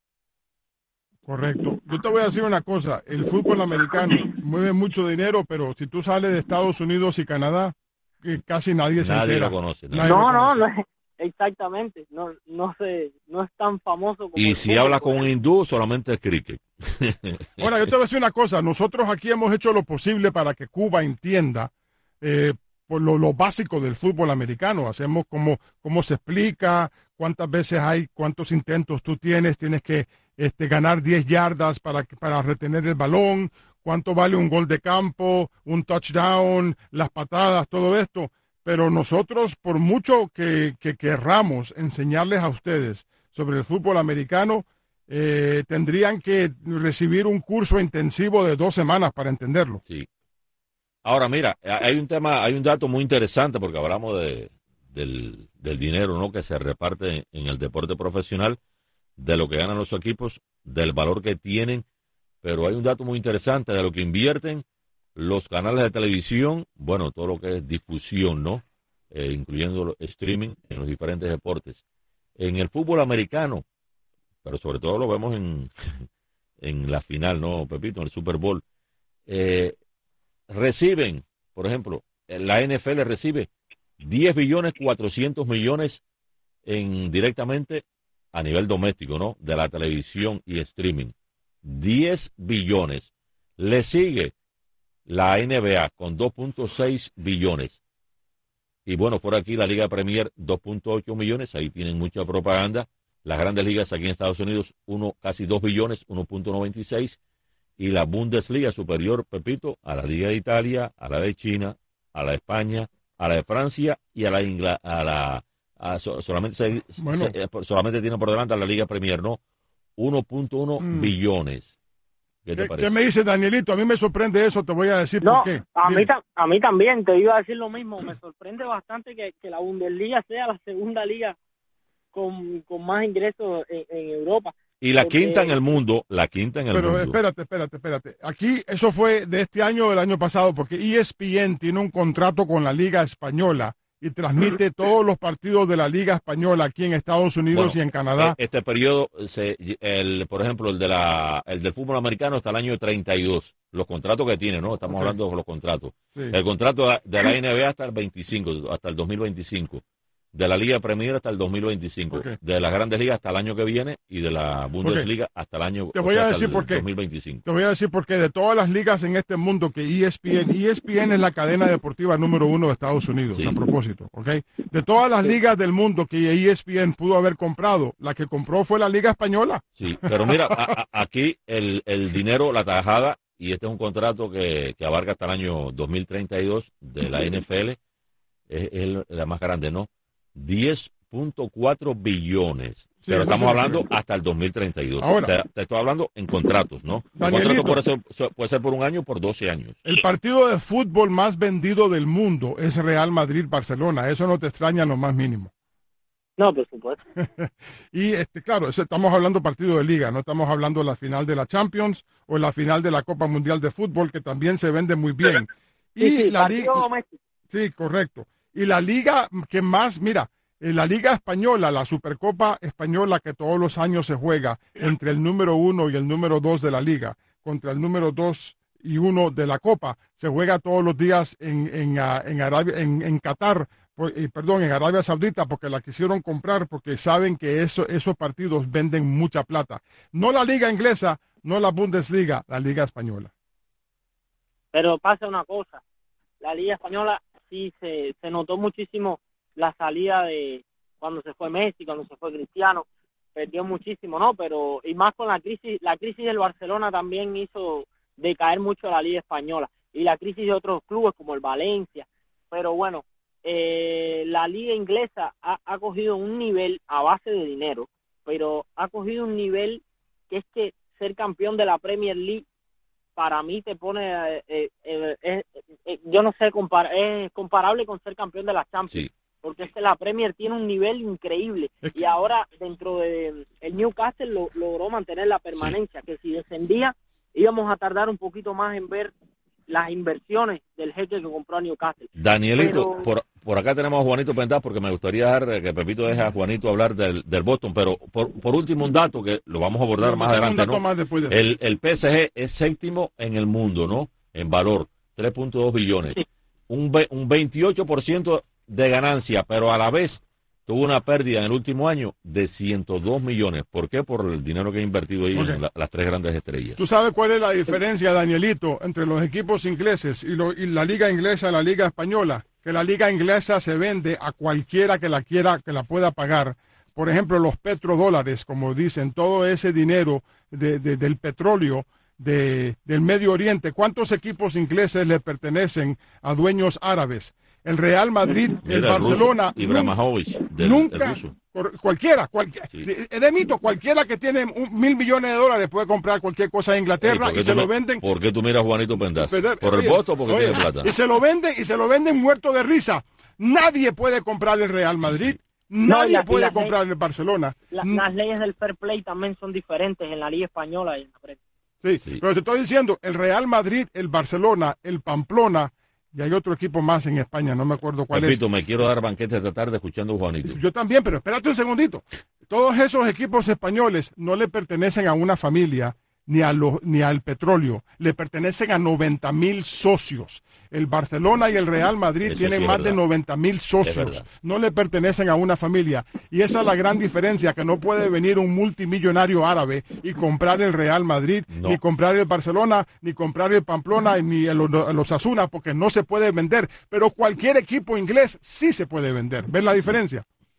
Correcto. Yo te voy a decir una cosa, el fútbol americano mueve mucho dinero, pero si tú sales de Estados Unidos y Canadá, que casi nadie se Nadie entera. lo conoce. Nadie No, lo no, conoce. no es, exactamente. No, no sé, no es tan famoso como Y el si fútbol, hablas por con un hindú, solamente es cricket. Ahora, yo te voy a decir una cosa, nosotros aquí hemos hecho lo posible para que Cuba entienda eh, por lo, lo básico del fútbol americano. Hacemos como cómo se explica, cuántas veces hay, cuántos intentos tú tienes, tienes que este, ganar diez yardas para, para retener el balón, cuánto vale un gol de campo, un touchdown, las patadas, todo esto. Pero nosotros, por mucho que, que querramos enseñarles a ustedes sobre el fútbol americano, eh, tendrían que recibir un curso intensivo de dos semanas para entenderlo. Sí. Ahora, mira, hay un tema, hay un dato muy interesante porque hablamos de, del, del dinero, ¿no? Que se reparte en el deporte profesional, de lo que ganan los equipos, del valor que tienen, pero hay un dato muy interesante de lo que invierten los canales de televisión, bueno, todo lo que es difusión, ¿no? Eh, incluyendo streaming en los diferentes deportes. En el fútbol americano, pero sobre todo lo vemos en, en la final, ¿no, Pepito? En el Super Bowl. Eh, reciben, por ejemplo, la N F L recibe diez billones cuatrocientos millones en, directamente a nivel doméstico, ¿no? De la televisión y streaming. diez billones. Le sigue la N B A con dos punto seis billones. Y bueno, fuera aquí la Liga Premier, dos punto ocho millones. Ahí tienen mucha propaganda. Las grandes ligas aquí en Estados Unidos, uno, casi dos billones, uno punto noventa y seis. Y la Bundesliga superior, Pepito, a la Liga de Italia, a la de China, a la de España, a la de Francia y a la Ingla, a la a so, solamente se, Bueno. se, solamente tiene por delante a la Liga Premier, ¿no? uno punto uno Mm. billones. ¿Qué te ¿Qué, parece? qué me dice Danielito? A mí me sorprende eso, te voy a decir No, por qué. a mí, Dime. ta- a mí también, te iba a decir lo mismo. Me sorprende bastante que, que la Bundesliga sea la segunda liga con, con más ingresos en, en Europa. Y la porque- quinta en el mundo, la quinta en el Pero mundo. espérate, espérate, espérate. Aquí eso fue de este año o del año pasado, porque E S P N tiene un contrato con la Liga Española y transmite todos los partidos de la Liga Española aquí en Estados Unidos Bueno, y en Canadá. Eh, Este periodo, se, el, por ejemplo, el de la, el del fútbol americano hasta el año treinta y dos. Los contratos que tiene, ¿no? Estamos Ok. hablando de los contratos. Sí. El contrato de la N B A hasta el veinticinco, hasta el dos mil veinticinco. De la Liga Premier hasta el dos mil veinticinco. Ok. De las Grandes Ligas hasta el año que viene y de la Bundesliga hasta el año Te o voy sea, a hasta decir el por qué. dos mil veinticinco. Te voy a decir porque de todas las ligas en este mundo que E S P N, E S P N es la cadena deportiva número uno de Estados Unidos, Sí. a propósito, ¿ok? De todas las ligas del mundo que E S P N pudo haber comprado, la que compró fue la Liga Española. Sí, pero mira, a- a- aquí el, el dinero, la tajada, y este es un contrato que, que abarca hasta el año dos mil treinta y dos de la N F L, es, es la más grande, ¿no? diez punto cuatro billones. Sí, pero estamos hablando correcto. hasta el dos mil treinta y dos. Ahora, te, te estoy hablando en contratos, ¿no? El Danielito, contrato puede ser, puede ser por un año o por doce años. el partido de fútbol más vendido del mundo es Real Madrid-Barcelona. Eso no te extraña en lo más mínimo. No, por supuesto. Y este, claro, eso estamos hablando partido de liga, no estamos hablando de la final de la Champions o la final de la Copa Mundial de Fútbol, que también se vende muy bien. Y Sí, sí, la partido liga, doméstico. sí, correcto. Y la liga que más, mira, en la Liga Española, la Supercopa Española que todos los años se juega entre el número uno y el número dos de la liga, contra el número dos y uno de la Copa, se juega todos los días en, en, uh, en, Arabia, en, en Qatar, por, eh, perdón, en Arabia Saudita, porque la quisieron comprar, porque saben que eso, esos partidos venden mucha plata. No la Liga Inglesa, no la Bundesliga, la Liga Española. Pero pasa una cosa, la Liga Española sí se, se notó muchísimo la salida de cuando se fue Messi, cuando se fue Cristiano, perdió muchísimo, ¿no? Pero, y más con la crisis, la crisis del Barcelona también hizo decaer mucho la Liga Española, y la crisis de otros clubes como el Valencia, pero bueno, eh, la Liga Inglesa ha, ha cogido un nivel a base de dinero, pero ha cogido un nivel que es que ser campeón de la Premier League para mí te pone, eh, eh, eh, eh, yo no sé, compar es comparable con ser campeón de la Champions. Sí. Porque es que la Premier tiene un nivel increíble y ahora dentro de el Newcastle lo, logró mantener la permanencia, sí. Que si descendía íbamos a tardar un poquito más en ver las inversiones del jeque que compró a Newcastle. Danielito, pero... por, por acá tenemos a Juanito Pendaz, porque me gustaría dejar que Pepito deje a Juanito hablar del, del Boston, pero por, por último un dato que lo vamos a abordar No, más un adelante, dato ¿no? más después de... El, el P S G es séptimo en el mundo, ¿no? En valor, tres punto dos billones. Sí. Un, un veintiocho por ciento de ganancia, pero a la vez tuvo una pérdida en el último año de ciento dos millones. ¿Por qué? Por el dinero que ha invertido ahí, okay, en la, las tres grandes estrellas. ¿Tú sabes cuál es la diferencia, Danielito, entre los equipos ingleses y, lo, y la liga inglesa y la liga española? Que la liga inglesa se vende a cualquiera que la quiera, que la pueda pagar. Por ejemplo, los petrodólares, como dicen, todo ese dinero de, de, del petróleo de, del Medio Oriente. ¿Cuántos equipos ingleses le pertenecen a dueños árabes? El Real Madrid, Mira, el Barcelona, ruso, Ibrahimovic, del, nunca, el ruso. cualquiera, cualquiera, Sí. de mito, cualquiera que tiene un, mil millones de dólares puede comprar cualquier cosa en Inglaterra Ey, y se me, lo venden. ¿Por qué tú miras a Juanito Pendaz? Pero, ¿Por oye, el voto o porque oye, tiene plata? Y se lo venden, y se lo venden muerto de risa. Nadie puede comprar el Real Madrid, nadie No, la, puede la, comprar el Barcelona. La, las leyes del fair play también son diferentes en la Liga Española y en la Premier. Sí, Sí. pero te estoy diciendo, el Real Madrid, el Barcelona, el Pamplona, y hay otro equipo más en España, no me acuerdo cuál Repito, es. me quiero dar banquete esta tarde escuchando a Juanito. Yo también, pero espérate un segundito. Todos esos equipos españoles no le pertenecen a una familia ni, a lo, ni al petróleo, le pertenecen a noventa mil socios. El Barcelona y el Real Madrid Eso tienen sí es más verdad. de noventa mil Es socios, verdad. no le pertenecen a una familia. Y esa es la gran diferencia, que no puede venir un multimillonario árabe y comprar el Real Madrid, No. ni comprar el Barcelona, ni comprar el Pamplona, ni el, el Osasuna, porque no se puede vender. Pero cualquier equipo inglés sí se puede vender. ¿Ves la diferencia?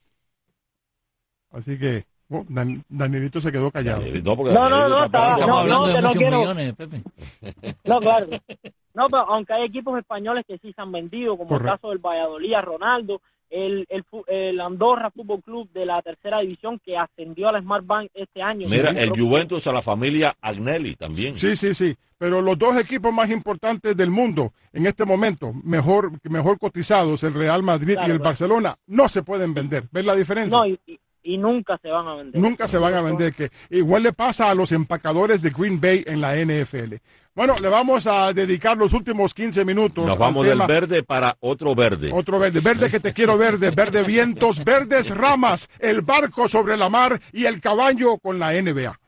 Así que oh, Dan, Danielito se quedó callado. No, porque No, no, Danielito no, está parado. estaba- Estamos no, hablando no, de que no muchos quiero- millones, Pepe. No, claro. No, pero aunque hay equipos españoles que sí se han vendido, como Correcto. el caso del Valladolid a Ronaldo, el, el, fu- el Andorra Fútbol Club de la tercera división que ascendió al Smart Bank este año. Mira, Sí. el Juventus a la familia Agnelli también. Sí, sí, sí. Pero los dos equipos más importantes del mundo en este momento, mejor, mejor cotizados, el Real Madrid Claro, y el claro. Barcelona, no se pueden vender. ¿Ves la diferencia? No, y, y- y nunca se van a vender. Nunca se van a vender. Que igual le pasa a los empacadores de Green Bay en la N F L. Bueno, le vamos a dedicar los últimos quince minutos. Nos vamos al del tema. verde para otro verde. Otro verde, verde que te quiero verde, verde vientos, verdes ramas, el barco sobre la mar y el caballo con la N B A.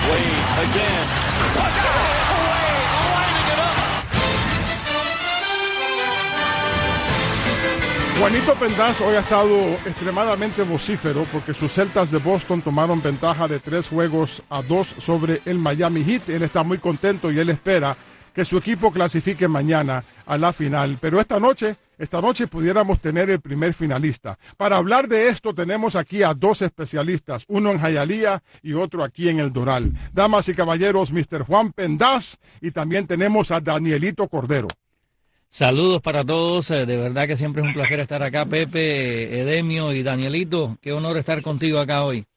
Juanito Pendaz hoy ha estado extremadamente vocífero porque sus Celtas de Boston tomaron ventaja de tres juegos a dos sobre el Miami Heat. Él está muy contento y él espera que su equipo clasifique mañana a la final. Pero esta noche, esta noche pudiéramos tener el primer finalista. Para hablar de esto tenemos aquí a dos especialistas, uno en Hialeah y otro aquí en El Doral. Damas y caballeros, mister Juan Pendaz, y también tenemos a Danielito Cordero. Saludos para todos, de verdad que siempre es un placer estar acá, Pepe, Edemio y Danielito, qué honor estar contigo acá hoy.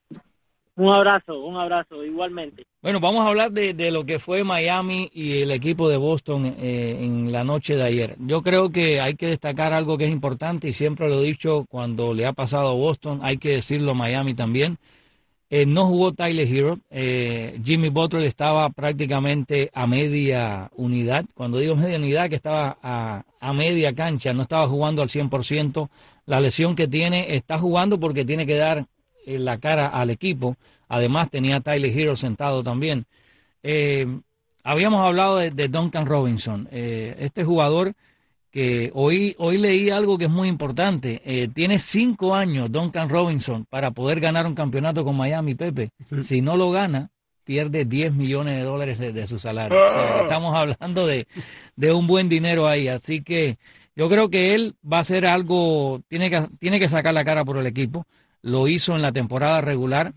Un abrazo, un abrazo, igualmente. Bueno, vamos a hablar de, de lo que fue Miami y el equipo de Boston eh, en la noche de ayer. Yo creo que hay que destacar algo que es importante y siempre lo he dicho cuando le ha pasado a Boston, hay que decirlo a Miami también. Eh, no jugó Tyler Herro, eh, Jimmy Butler estaba prácticamente a media unidad. Cuando digo media unidad, que estaba a, a media cancha, no estaba jugando al cien por ciento. La lesión que tiene, está jugando porque tiene que dar eh, la cara al equipo. Además tenía a Tyler Herro sentado también. Eh, habíamos hablado de, de Duncan Robinson, eh, este jugador que hoy, hoy leí algo que es muy importante. Eh, tiene cinco años Duncan Robinson para poder ganar un campeonato con Miami, Pepe. Sí. Si no lo gana, pierde diez millones de dólares de, de su salario. O sea, estamos hablando de, de un buen dinero ahí. Así que yo creo que él va a hacer algo, tiene que, tiene que sacar la cara por el equipo. Lo hizo en la temporada regular.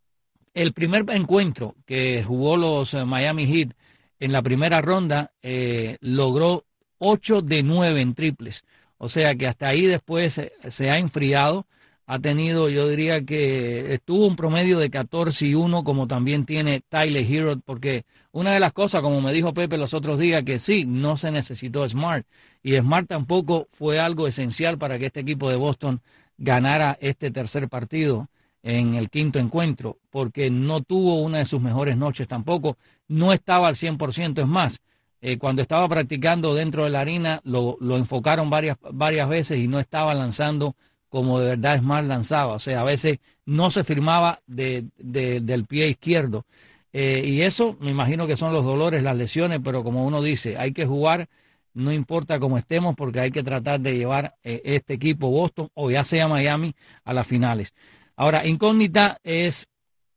El primer encuentro que jugó los Miami Heat en la primera ronda, eh, logró ocho de nueve en triples. O sea que hasta ahí después se, se ha enfriado. Ha tenido, yo diría que estuvo un promedio de catorce y uno, como también tiene Tyler Herro, porque una de las cosas, como me dijo Pepe los otros días, que sí, no se necesitó Smart. Y Smart tampoco fue algo esencial para que este equipo de Boston ganara este tercer partido en el quinto encuentro, porque no tuvo una de sus mejores noches tampoco. No estaba al cien por ciento, es más. Eh, cuando estaba practicando dentro de la arena, lo, lo enfocaron varias, varias veces y no estaba lanzando como de verdad Smart lanzaba. O sea, a veces no se firmaba de, de, del pie izquierdo. Eh, y eso me imagino que son los dolores, las lesiones, pero como uno dice, hay que jugar, no importa cómo estemos, porque hay que tratar de llevar eh, este equipo Boston o ya sea Miami a las finales. Ahora, incógnita es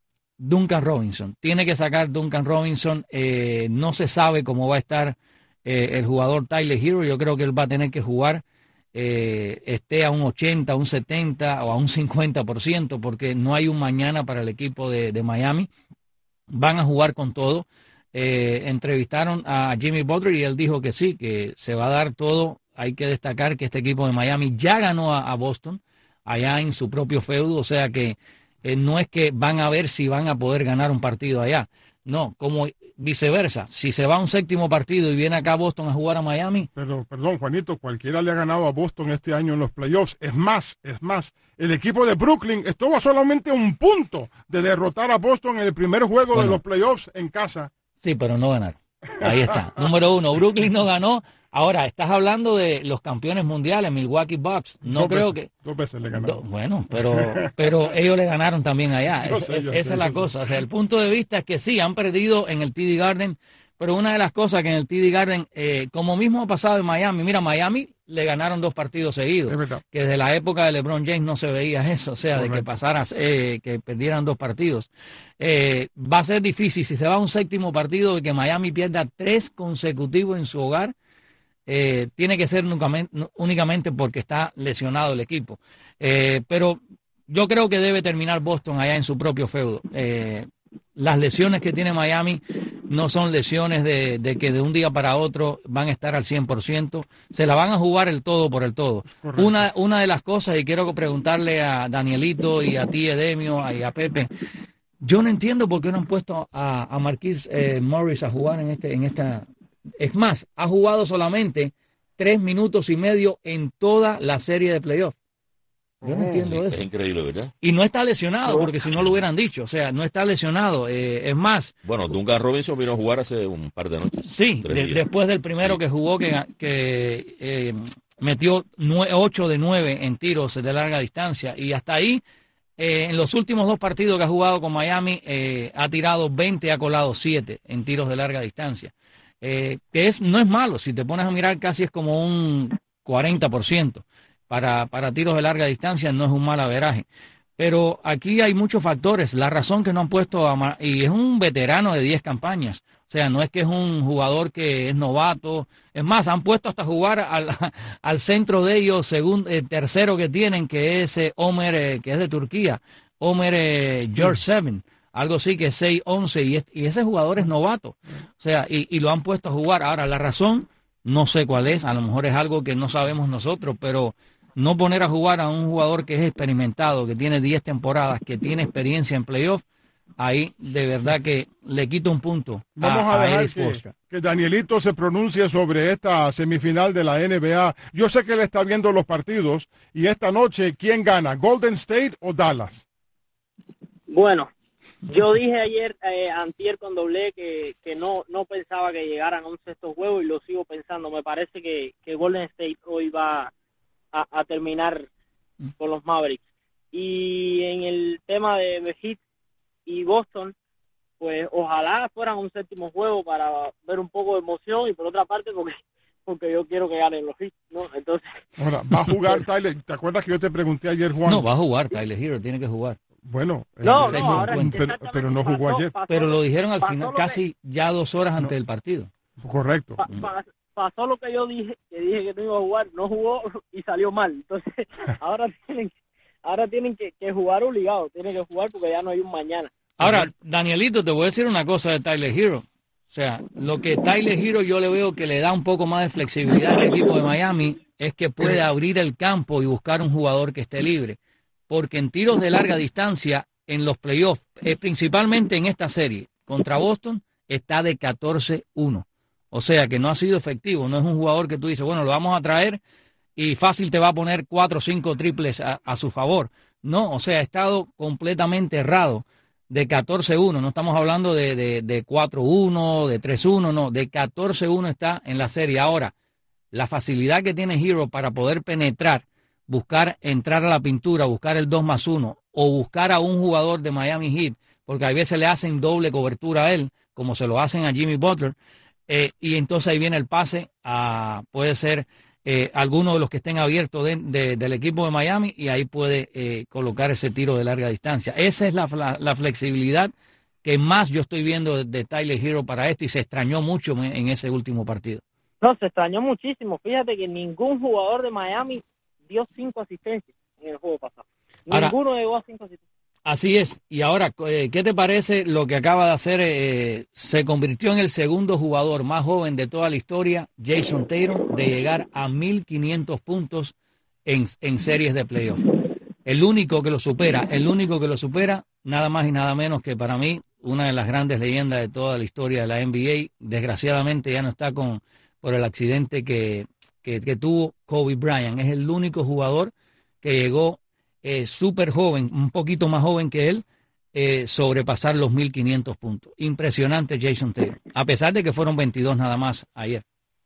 Duncan Robinson. Tiene que sacar Duncan Robinson. Eh, no se sabe cómo va a estar eh, el jugador Tyler Herro. Yo creo que él va a tener que jugar, eh, esté a un ochenta, a un setenta o a un cincuenta por ciento, porque no hay un mañana para el equipo de, de Miami. Van a jugar con todo. Eh, entrevistaron a Jimmy Butler y él dijo que sí, que se va a dar todo. Hay que destacar que este equipo de Miami ya ganó a, a Boston allá en su propio feudo, o sea que eh, no es que van a ver si van a poder ganar un partido allá, no, como viceversa, si se va a un séptimo partido y viene acá a Boston a jugar a Miami. Pero, perdón, Juanito, cualquiera le ha ganado a Boston este año en los playoffs, es más, es más, el equipo de Brooklyn estuvo a solamente un punto de derrotar a Boston en el primer juego bueno, de los playoffs en casa. Sí, pero no ganaron, ahí está, número uno, Brooklyn no ganó. Ahora, estás hablando de los campeones mundiales, Milwaukee Bucks. No dos creo veces, que... Dos veces le ganaron. Do, bueno, pero, pero ellos le ganaron también allá. Es, sé, es, esa sé, es la cosa. Sé. O sea, el punto de vista es que sí, han perdido en el T D Garden, pero una de las cosas que en el T D Garden, eh, como mismo ha pasado en Miami, mira, Miami le ganaron dos partidos seguidos. Que desde la época de LeBron James no se veía eso, o sea, correcto, de que pasaran, eh, que perdieran dos partidos. Eh, va a ser difícil, si se va a un séptimo partido, de que Miami pierda tres consecutivos en su hogar. Eh, tiene que ser únicamente, únicamente porque está lesionado el equipo. Eh, pero yo creo que debe terminar Boston allá en su propio feudo. Eh, las lesiones que tiene Miami no son lesiones de, de que de un día para otro van a estar al cien por ciento. Se la van a jugar el todo por el todo. Una, una de las cosas, y quiero preguntarle a Danielito y a ti, Edemio, y a Pepe, yo no entiendo por qué no han puesto a, a Marquise eh, Morris a jugar en, este, en esta... Es más, ha jugado solamente tres minutos y medio en toda la serie de playoffs. Yo no entiendo sí, eso. Es increíble, ¿verdad? Y no está lesionado, porque si no lo hubieran dicho. O sea, no está lesionado. Eh, es más... Bueno, Duncan Robinson vino a jugar hace un par de noches. Sí, de, después del primero sí. que jugó, que, que eh, metió ocho de nueve en tiros de larga distancia. Y hasta ahí, eh, en los últimos dos partidos que ha jugado con Miami, eh, ha tirado veinte, ha colado siete en tiros de larga distancia. Eh, que es, no es malo, si te pones a mirar casi es como un cuarenta por ciento para, para tiros de larga distancia, no es un mal averaje, pero aquí hay muchos factores. La razón que no han puesto a, y es un veterano de diez campañas, o sea, no es que es un jugador que es novato, es más, han puesto hasta jugar al, al centro de ellos, segundo, eh, tercero que tienen, que es eh, Omer, eh, que es de Turquía, Omer eh, George Seven. Algo así que seis once y, es, y ese jugador es novato. O sea, y, y lo han puesto a jugar. Ahora, la razón No sé cuál es, a lo mejor es algo que no sabemos nosotros, pero no poner a jugar a un jugador que es experimentado, que tiene diez temporadas, que tiene experiencia en playoff, ahí de verdad que le quito un punto. Vamos a, a dejar a que, que Danielito se pronuncie sobre esta semifinal de la N B A. Yo sé que él está viendo los partidos y esta noche, ¿quién gana? ¿Golden State o Dallas? Bueno, yo dije ayer, eh, antier con doble, que, que no, no pensaba que llegaran a un sexto juego y lo sigo pensando. Me parece que, que Golden State hoy va a, a terminar con los Mavericks. Y en el tema de, de Heat y Boston, pues ojalá fueran un séptimo juego para ver un poco de emoción y por otra parte porque porque yo quiero que ganen los Heat, ¿no? Entonces... Ahora, va a jugar Tyler, ¿te acuerdas que yo te pregunté ayer, Juan? No, va a jugar Tyler Hero, tiene que jugar. Bueno, no, eh, no, ahora pero, pero no jugó pasó, ayer. pasó, pero lo dijeron al final, que, casi ya dos horas antes no, del partido. Correcto. Pa, pa, pasó lo que yo dije, que dije que no iba a jugar, no jugó y salió mal. Entonces, ahora tienen, ahora tienen que, que jugar obligado, tienen que jugar porque ya no hay un mañana. Ahora, Danielito, te voy a decir una cosa de Tyler Hero. O sea, lo que Tyler Hero yo le veo que le da un poco más de flexibilidad a este equipo de Miami es que puede abrir el campo y buscar un jugador que esté libre. Porque en tiros de larga distancia, en los playoffs, eh, principalmente en esta serie contra Boston, está de catorce uno. O sea que no ha sido efectivo, no es un jugador que tú dices, bueno, lo vamos a traer y fácil te va a poner cuatro o cinco triples a, a su favor. No, o sea, ha estado completamente errado de catorce uno. No estamos hablando de, de, de cuatro uno, de tres uno, no, de catorce uno está en la serie. Ahora, la facilidad que tiene Hero para poder penetrar, buscar entrar a la pintura, buscar el dos más uno o buscar a un jugador de Miami Heat, porque a veces le hacen doble cobertura a él, como se lo hacen a Jimmy Butler, eh, y entonces ahí viene el pase a, puede ser eh, alguno de los que estén abiertos de, de, del equipo de Miami y ahí puede eh, colocar ese tiro de larga distancia. Esa es la, la, la flexibilidad que más yo estoy viendo de, de Tyler Hero para esto y se extrañó mucho en, en ese último partido. No, se extrañó muchísimo. Fíjate que ningún jugador de Miami dio cinco asistencias en el juego pasado. Ahora, Ninguno llegó a cinco asistencias. Así es. Y ahora, ¿qué te parece lo que acaba de hacer? Eh, se convirtió en el segundo jugador más joven de toda la historia, Jason Tatum, de llegar a mil quinientos puntos en, en series de playoff. El único que lo supera, el único que lo supera, nada más y nada menos que para mí, una de las grandes leyendas de toda la historia de la N B A. Desgraciadamente ya no está con por el accidente que, que, que tuvo Kobe Bryant. Es el único jugador que llegó eh, súper joven, un poquito más joven que él, eh, sobrepasar los mil quinientos puntos. Impresionante Jason Tatum, a pesar de que fueron veintidós nada más ayer.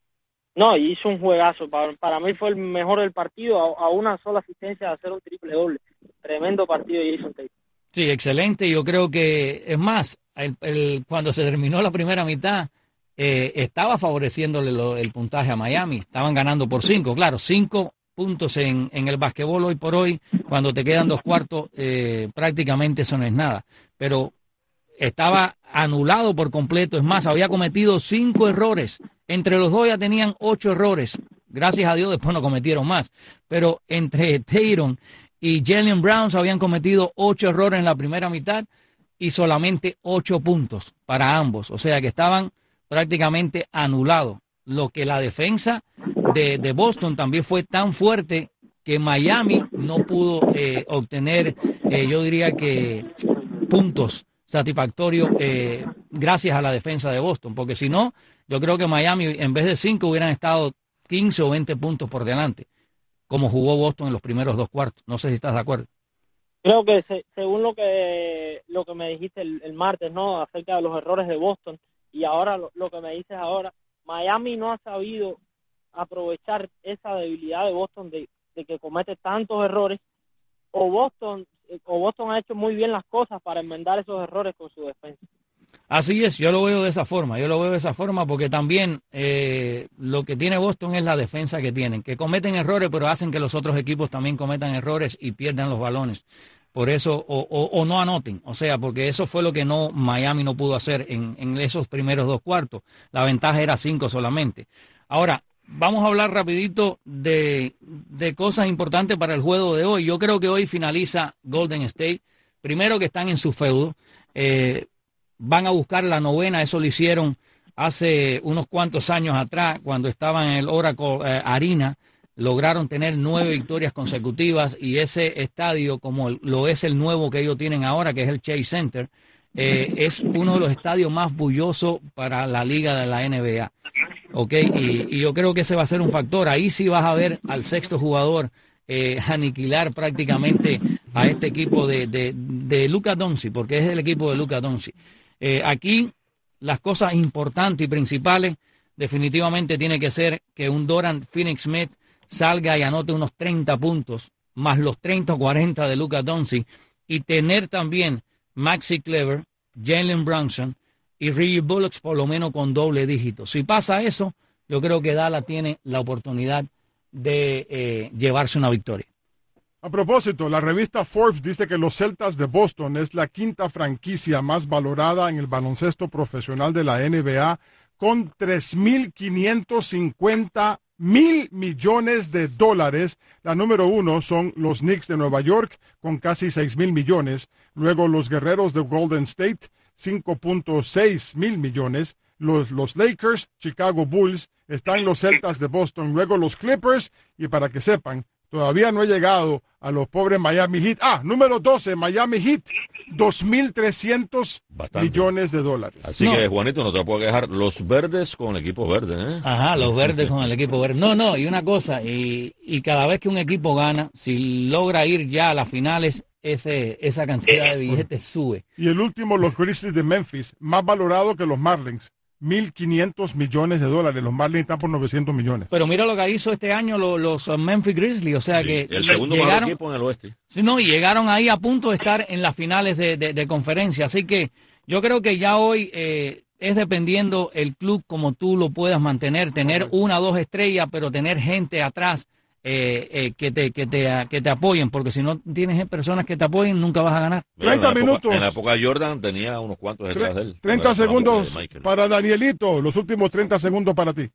No, y hizo un juegazo. Para, para mí fue el mejor del partido, a, a una sola asistencia de hacer un triple doble. Tremendo partido de Jason Tatum. Sí, excelente. Yo creo que, es más, el, el, cuando se terminó la primera mitad, eh, estaba favoreciéndole lo, el puntaje a Miami. Estaban ganando por cinco, claro, cinco puntos en, en el basquetbol hoy por hoy, cuando te quedan dos cuartos, eh, prácticamente eso no es nada. Pero estaba anulado por completo. Es más, había cometido cinco errores. Entre los dos ya tenían ocho errores. Gracias a Dios después no cometieron más. Pero entre Tatum y Jaylen Brown habían cometido ocho errores en la primera mitad y solamente ocho puntos para ambos. O sea que estaban prácticamente anulados. Lo que la defensa de, de Boston también fue tan fuerte que Miami no pudo eh, obtener, eh, yo diría que puntos satisfactorios eh, gracias a la defensa de Boston. Porque si no, yo creo que Miami en vez de cinco hubieran estado quince o veinte puntos por delante, como jugó Boston en los primeros dos cuartos. No sé si estás de acuerdo. Creo que se, según lo que lo que me dijiste el, el martes, ¿no? Acerca de los errores de Boston, y ahora lo, lo que me dices ahora, Miami no ha sabido aprovechar esa debilidad de Boston de, de que comete tantos errores, o Boston, o Boston ha hecho muy bien las cosas para enmendar esos errores con su defensa. Así es, yo lo veo de esa forma, yo lo veo de esa forma porque también eh, lo que tiene Boston es la defensa que tienen, que cometen errores pero hacen que los otros equipos también cometan errores y pierdan los balones, por eso, o, o, o no anoten, o sea, porque eso fue lo que no Miami no pudo hacer en, en esos primeros dos cuartos, la ventaja era cinco solamente. Ahora, vamos a hablar rapidito de, de cosas importantes para el juego de hoy. Yo creo que hoy finaliza Golden State, primero que están en su feudo, eh, van a buscar la novena, eso lo hicieron hace unos cuantos años atrás, cuando estaban en el Oracle eh, Arena, lograron tener nueve victorias consecutivas y ese estadio, como lo es el nuevo que ellos tienen ahora, que es el Chase Center, eh, es uno de los estadios más bullosos para la liga de la N B A. Okay, y, y yo creo que ese va a ser un factor. Ahí sí vas a ver al sexto jugador eh, aniquilar prácticamente a este equipo de, de, de Luka Doncic, porque es el equipo de Luka Doncic. Eh, aquí las cosas importantes y principales definitivamente tiene que ser que un Dorian Finney-Smith salga y anote unos treinta puntos, más los treinta o cuarenta de Luka Doncic, y tener también Maxi Kleber, Jalen Brunson y Reggie Bullock por lo menos con doble dígito. Si pasa eso, yo creo que Dallas tiene la oportunidad de eh, llevarse una victoria. A propósito, la revista Forbes dice que los Celtas de Boston es la quinta franquicia más valorada en el baloncesto profesional de la N B A, con tres mil quinientos cincuenta mil millones de dólares. La número uno son los Knicks de Nueva York, con casi seis mil millones. Luego los Guerreros de Golden State, cinco punto seis mil millones. Los, los Lakers, Chicago Bulls, están los Celtas de Boston. Luego los Clippers, y para que sepan, todavía no he llegado a los pobres Miami Heat. Ah, número doce, Miami Heat, dos mil trescientos millones de dólares. Así no. que, Juanito, no te puedo quejar. Los verdes con el equipo verde, ¿eh? Ajá, los verdes con el equipo verde. No, no, y una cosa, y, y cada vez que un equipo gana, si logra ir ya a las finales, ese, esa cantidad de billetes sube. Y el último, los Grizzlies de Memphis, más valorado que los Marlins. mil quinientos millones de dólares. Los Marlins están por novecientos millones. Pero mira lo que hizo este año los, los Memphis Grizzlies. O sea sí, que el segundo llegaron, mejor equipo en el oeste. Sí, no, y llegaron ahí a punto de estar en las finales de, de, de conferencia. Así que yo creo que ya hoy eh, es dependiendo el club como tú lo puedas mantener. Tener una o dos estrellas, pero tener gente atrás eh, eh, que, te, que, te, que te apoyen. Porque si no tienes personas que te apoyen, nunca vas a ganar. Mira, treinta en minutos. Época, en la época de Jordan tenía unos cuantos detrás de él. treinta segundos para Danielito. Los últimos treinta segundos para ti.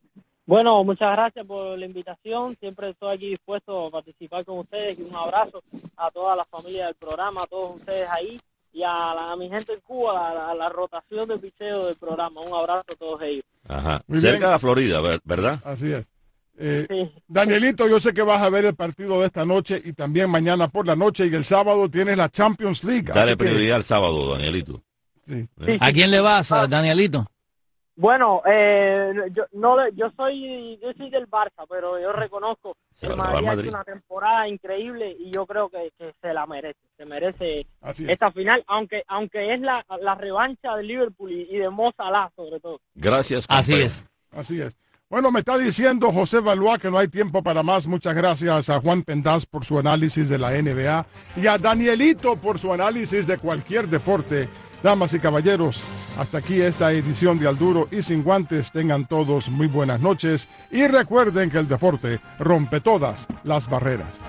Bueno, muchas gracias por la invitación. Siempre estoy aquí dispuesto a participar con ustedes. Y un abrazo a toda la familia del programa, a todos ustedes ahí. Y a, la, a mi gente en Cuba, a la, a la rotación de picheo del programa. Un abrazo a todos ellos. Ajá. Cerca de la Florida, ¿verdad? Así es. Eh, sí. Danielito, yo sé que vas a ver el partido de esta noche y también mañana por la noche, y el sábado tienes la Champions League. Dale prioridad que... al sábado, Danielito. Sí. ¿Eh? ¿A quién le vas, a Danielito? Bueno, eh, yo no, yo soy yo soy del Barça, pero yo reconozco que el Madrid ha hecho una temporada increíble y yo creo que, que se la merece, se merece esta final, aunque aunque es la, la revancha de Liverpool y, y de Mo Salah sobre todo. Gracias. Así campeón. es. Así es. Bueno, me está diciendo José Valois que no hay tiempo para más. Muchas gracias a Juan Pendaz por su análisis de la N B A y a Danielito por su análisis de cualquier deporte. Damas y caballeros, hasta aquí esta edición de Al Duro y Sin Guantes. Tengan todos muy buenas noches y recuerden que el deporte rompe todas las barreras.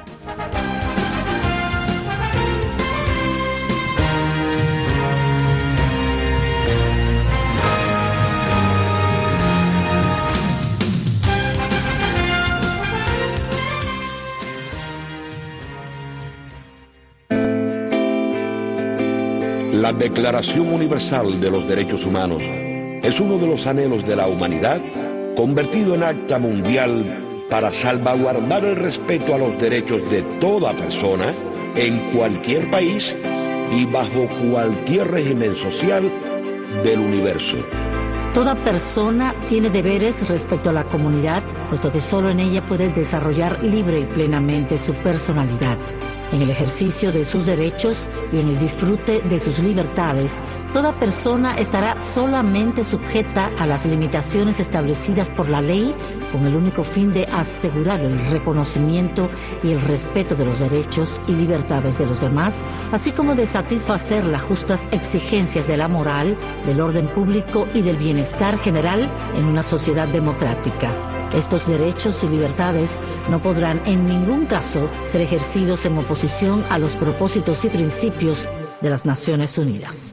La Declaración Universal de los Derechos Humanos es uno de los anhelos de la humanidad convertido en acta mundial para salvaguardar el respeto a los derechos de toda persona en cualquier país y bajo cualquier régimen social del universo. Toda persona tiene deberes respecto a la comunidad, puesto que solo en ella puede desarrollar libre y plenamente su personalidad. En el ejercicio de sus derechos y en el disfrute de sus libertades, toda persona estará solamente sujeta a las limitaciones establecidas por la ley con el único fin de asegurar el reconocimiento y el respeto de los derechos y libertades de los demás, así como de satisfacer las justas exigencias de la moral, del orden público y del bienestar general en una sociedad democrática. Estos derechos y libertades no podrán en ningún caso ser ejercidos en oposición a los propósitos y principios de las Naciones Unidas.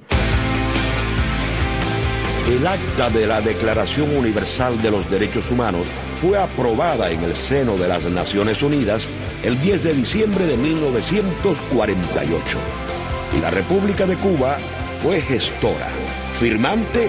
El acta de la Declaración Universal de los Derechos Humanos fue aprobada en el seno de las Naciones Unidas el diez de diciembre de mil novecientos cuarenta y ocho. Y la República de Cuba fue gestora, firmante